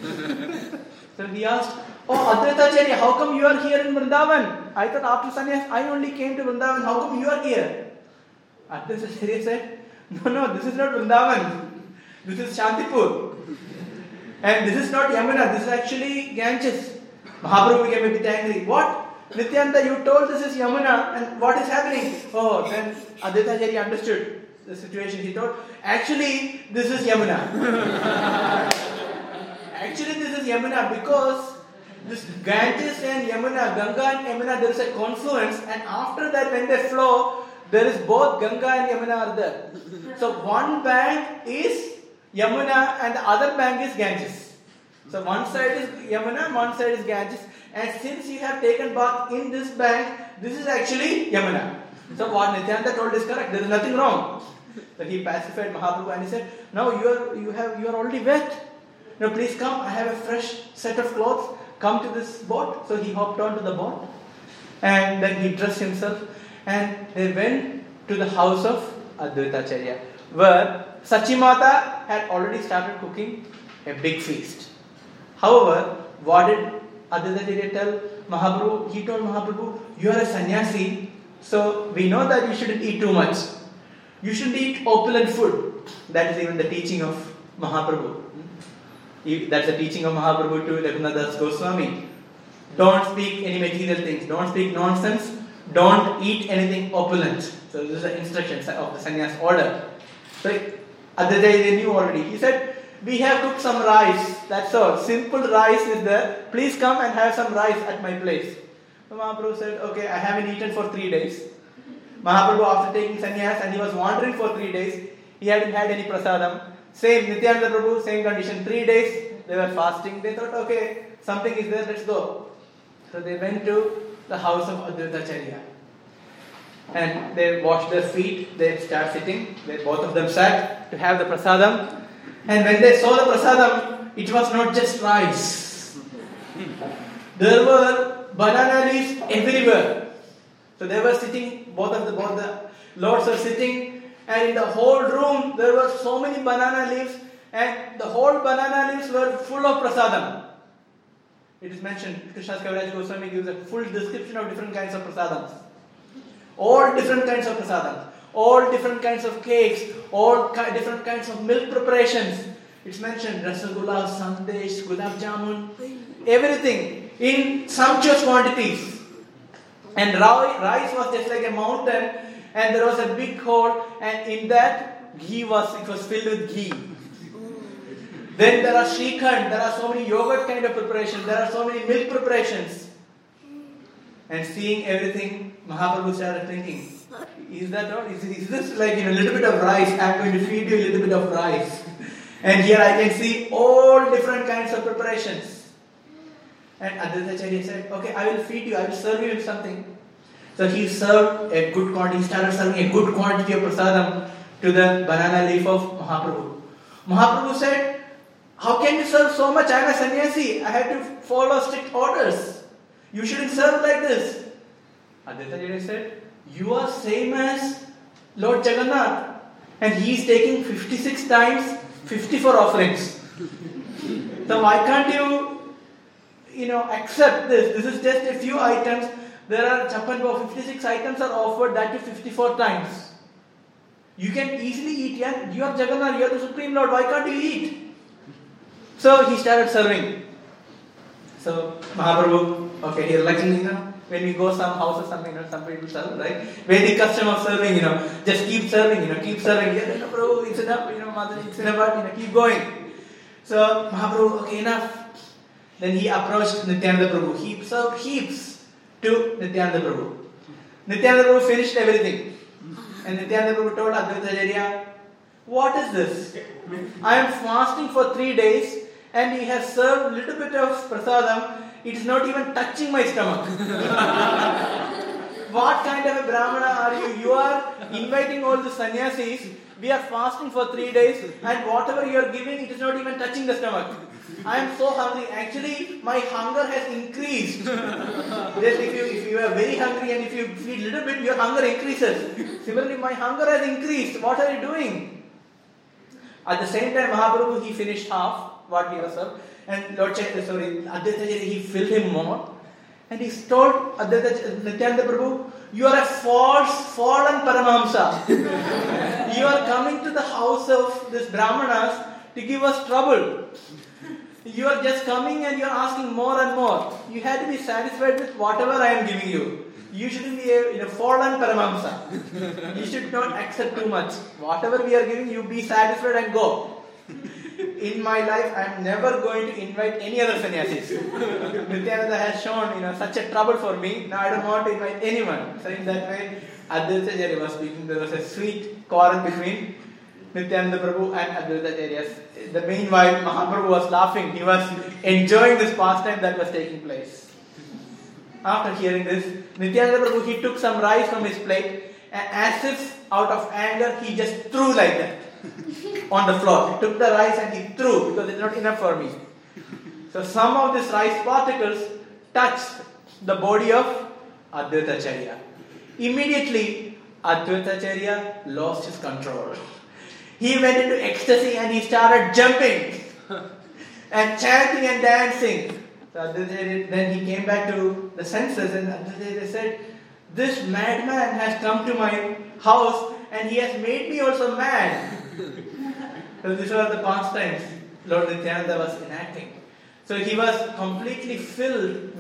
So he asked, oh Advaita Acharya, how come you are here in Vrindavan? I thought after sannyas I only came to Vrindavan. How come you are here? Advaita Acharya said, no, this is not Vrindavan. This is Shantipur. And this is not Yamuna. This is actually Ganges. Mahaprabhu became a bit angry. What? Nityananda, you told this is Yamuna and what is happening? Oh, then Advaita Acharya understood the situation. He thought, actually, this is Yamuna. Actually, this is Yamuna because this Ganges and Yamuna, Ganga and Yamuna, there is a confluence, and after that, when they flow, there is both Ganga and Yamuna are there. So one bank is Yamuna and the other bank is Ganges. So one side is Yamuna, one side is Ganges, and since you have taken bath in this bank, this is actually Yamuna. So what Nityananda told is correct. There is nothing wrong. So he pacified Mahaprabhu and he said, "No, you are already wet. Now please come. I have a fresh set of clothes. Come to this boat." So he hopped onto the boat, and then he dressed himself, and they went to the house of Advaita Acharya, where Sachimata had already started cooking a big feast. However, what did Advaita Acharya tell Mahaprabhu? He told Mahaprabhu, "You are a sannyasi, so we know that you shouldn't eat too much. You shouldn't eat opulent food." That is even the teaching of Mahaprabhu. That's the teaching of Mahaprabhu to Raghunath Das Goswami. Don't speak any material things. Don't speak nonsense. don't eat anything opulent. So this is the instructions of the sannyas order. So other day they knew already. He said, we have cooked some rice, that's all. Simple rice is there. Please come and have some rice at my place. So Mahaprabhu said, okay, I haven't eaten for 3 days. Mahaprabhu, after taking sannyas and he was wandering for 3 days, he hadn't had any prasadam. Same, Nityananda Prabhu, same condition. 3 days, they were fasting. They thought, okay, something is there, let's go. So they went to the house of Advaitacharya. And they washed their feet, they started sitting. Both of them sat to have the prasadam. And when they saw the prasadam, it was not just rice. There were banana leaves everywhere. So they were sitting, both the lords were sitting, and in the whole room there were so many banana leaves, and the whole banana leaves were full of prasadam. It is mentioned, Krishnadas Kaviraj Goswami gives a full description of different kinds of prasadams. All different kinds of prasadams, all different kinds of cakes, all different kinds of milk preparations. It's mentioned rasagula, sandesh, gulab jamun, everything in sumptuous quantities. And rice was just like a mountain, and there was a big hole, and in that it was filled with ghee. Then there are shrikhand, there are so many yogurt kind of preparations, there are so many milk preparations. And seeing everything, Mahaprabhu started thinking, is that all? Is this like a little bit of rice? I'm going to feed you a little bit of rice. And here I can see all different kinds of preparations. And Advaitacharya said, okay, I will feed you, I will serve you with something. So he served a good quantity, he started serving a good quantity of prasadam to the banana leaf of Mahaprabhu. Mahaprabhu said, how can you serve so much? I am a sannyasi, I have to follow strict orders. You shouldn't serve like this. Advaitacharya said, you are same as Lord Jagannath, and he is taking 56 times 54 offerings. So why can't you accept this? This is just a few items. There are 56 items are offered, that to 54 times. You can easily eat. Yeah? You are Jagannath, you are the Supreme Lord. Why can't you eat? So he started serving. So Mahaprabhu, okay, here like when we go some houses, some people serve, right? Vedic custom of serving, just keep serving, keep serving. Yeah, Prabhu, it's enough, Mother, it's enough, keep going. So Mahaprabhu, okay, enough. Then he approached Nityananda Prabhu. He served heaps to Nityananda Prabhu. Nityananda Prabhu finished everything. And Nityananda Prabhu told Advaitacharya, what is this? I am fasting for 3 days and he has served a little bit of prasadam. It is not even touching my stomach. What kind of a Brahmana are you? You are inviting all the sannyasis. We are fasting for 3 days and whatever you are giving, it is not even touching the stomach. I am so hungry. Actually, my hunger has increased. Just if you are very hungry and if you feed a little bit, your hunger increases. Similarly, my hunger has increased. What are you doing? At the same time, Mahaprabhu, he finished half what he was served. And Advaitacharya, he filled him more. And he told Nityananda Prabhu, you are a fallen Paramahamsa. You are coming to the house of this Brahmanas to give us trouble. You are just coming and you are asking more and more. You have to be satisfied with whatever I am giving you. You shouldn't be a fallen Paramahamsa. You should not accept too much. Whatever we are giving, you be satisfied and go. In my life, I am never going to invite any other sannyasis. Nityananda has shown such a trouble for me. Now I don't want to invite anyone. So in that way, Advaitacharya was speaking. There was a sweet quarrel between Nityananda Prabhu and Advaitacharya. The meanwhile, Mahaprabhu was laughing. He was enjoying this pastime that was taking place. After hearing this, Nityananda Prabhu, he took some rice from his plate and as if out of anger, he just threw like that on the floor. He took the rice and he threw because it's not enough for me. So some of these rice particles touched the body of Advaitacharya. Immediately, Advaitacharya lost his control. He went into ecstasy and he started jumping and chanting and dancing. So then he came back to the senses and Advaitacharya said, this madman has come to my house and he has made me also mad. So these were the pastimes Lord Nityananda was enacting. So he was completely filled with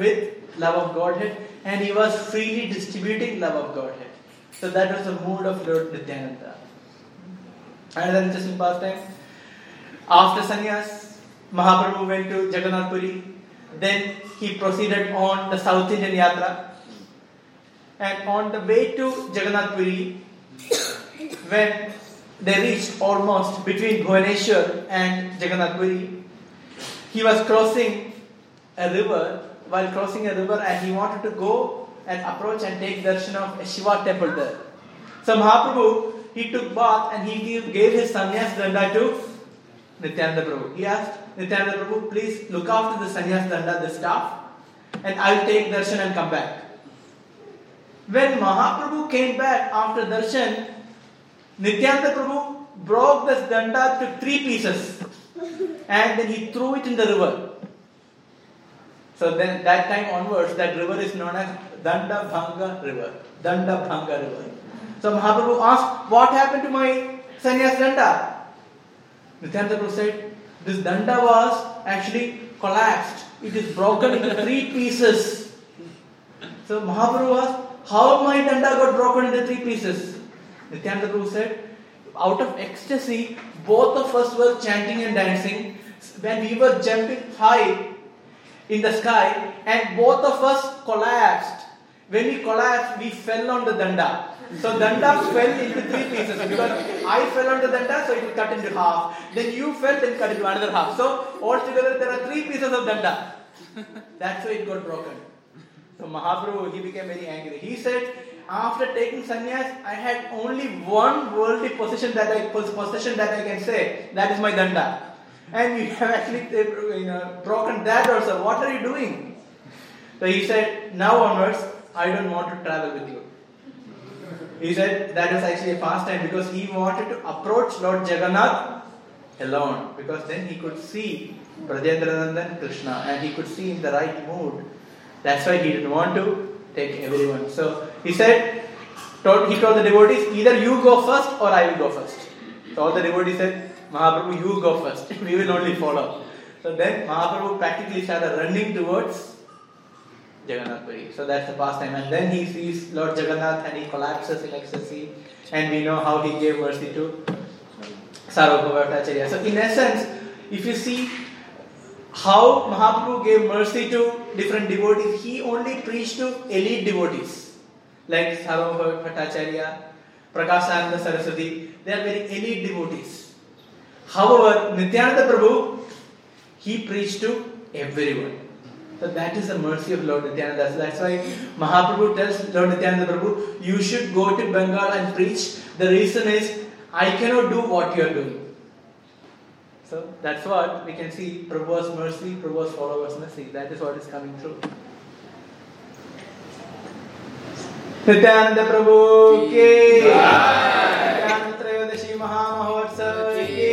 love of Godhead, and he was freely distributing love of Godhead. So that was the mood of Lord Nityananda. Another interesting pastime. After sannyas, Mahaprabhu went to Jagannath Puri. Then he proceeded on the South Indian Yatra. And on the way to Jagannath Puri, when they reached almost between Bhubaneswar and Jagannath Puri, he was crossing a river. While crossing a river, and he wanted to go and approach and take darshan of a Shiva temple there. So Mahaprabhu, he took bath and he gave his sannyas danda to Nityananda Prabhu. He asked Nityananda Prabhu, please look after the sannyas danda, the staff, and I will take darshan and come back. When Mahaprabhu came back after darshan, Nityananda Prabhu broke this danda to 3 pieces and then he threw it in the river. So then that time onwards, that river is known as Danda Bhanga River. Danda Bhanga River. So Mahaprabhu asked, what happened to my sannyas danda? Nityananda Prabhu said, this danda was actually collapsed. It is broken into 3 pieces. So Mahaprabhu asked, how my danda got broken into 3 pieces? Nityananda Prabhu said, out of ecstasy, both of us were chanting and dancing. When we were jumping high in the sky, and both of us collapsed. When we collapsed, we fell on the danda. So danda fell into 3 pieces because I fell on the danda, so it will cut into half. Then you fell, then cut into another half. So altogether there are 3 pieces of danda. That's why it got broken. So Mahaprabhu, he became very angry. He said, after taking sannyas, I had only one worldly possession that I can say. That is my danda. And you have actually broken that also. What are you doing? So he said, now onwards, I don't want to travel with you. He said that was actually a pastime because he wanted to approach Lord Jagannath alone. Because then he could see Brajendranandan Krishna and he could see in the right mood. That's why he didn't want to take everyone. So he said, he told the devotees, either you go first or I will go first. So all the devotees said, Mahaprabhu, you go first. We will only follow. So then Mahaprabhu practically started running towards Jagannath Puri. So that's the pastime. And then he sees Lord Jagannath and he collapses in ecstasy. And we know how he gave mercy to Sarvabhauma Bhattacharya. So in essence, if you see how Mahaprabhu gave mercy to different devotees, he only preached to elite devotees. Like Sarvabhauma Bhattacharya, Prakashananda Saraswati. They are very elite devotees. However, Nityananda Prabhu, he preached to everyone. So that is the mercy of Lord Nityananda. So that's why Mahaprabhu tells Lord Nityananda Prabhu, you should go to Bengal and preach. The reason is, I cannot do what you are doing. So that's what we can see, Prabhu's mercy, Prabhu's followers' mercy. That is what is coming through. Nityananda Prabhu ki Nityananda Trayodasi Mahamahotsav ki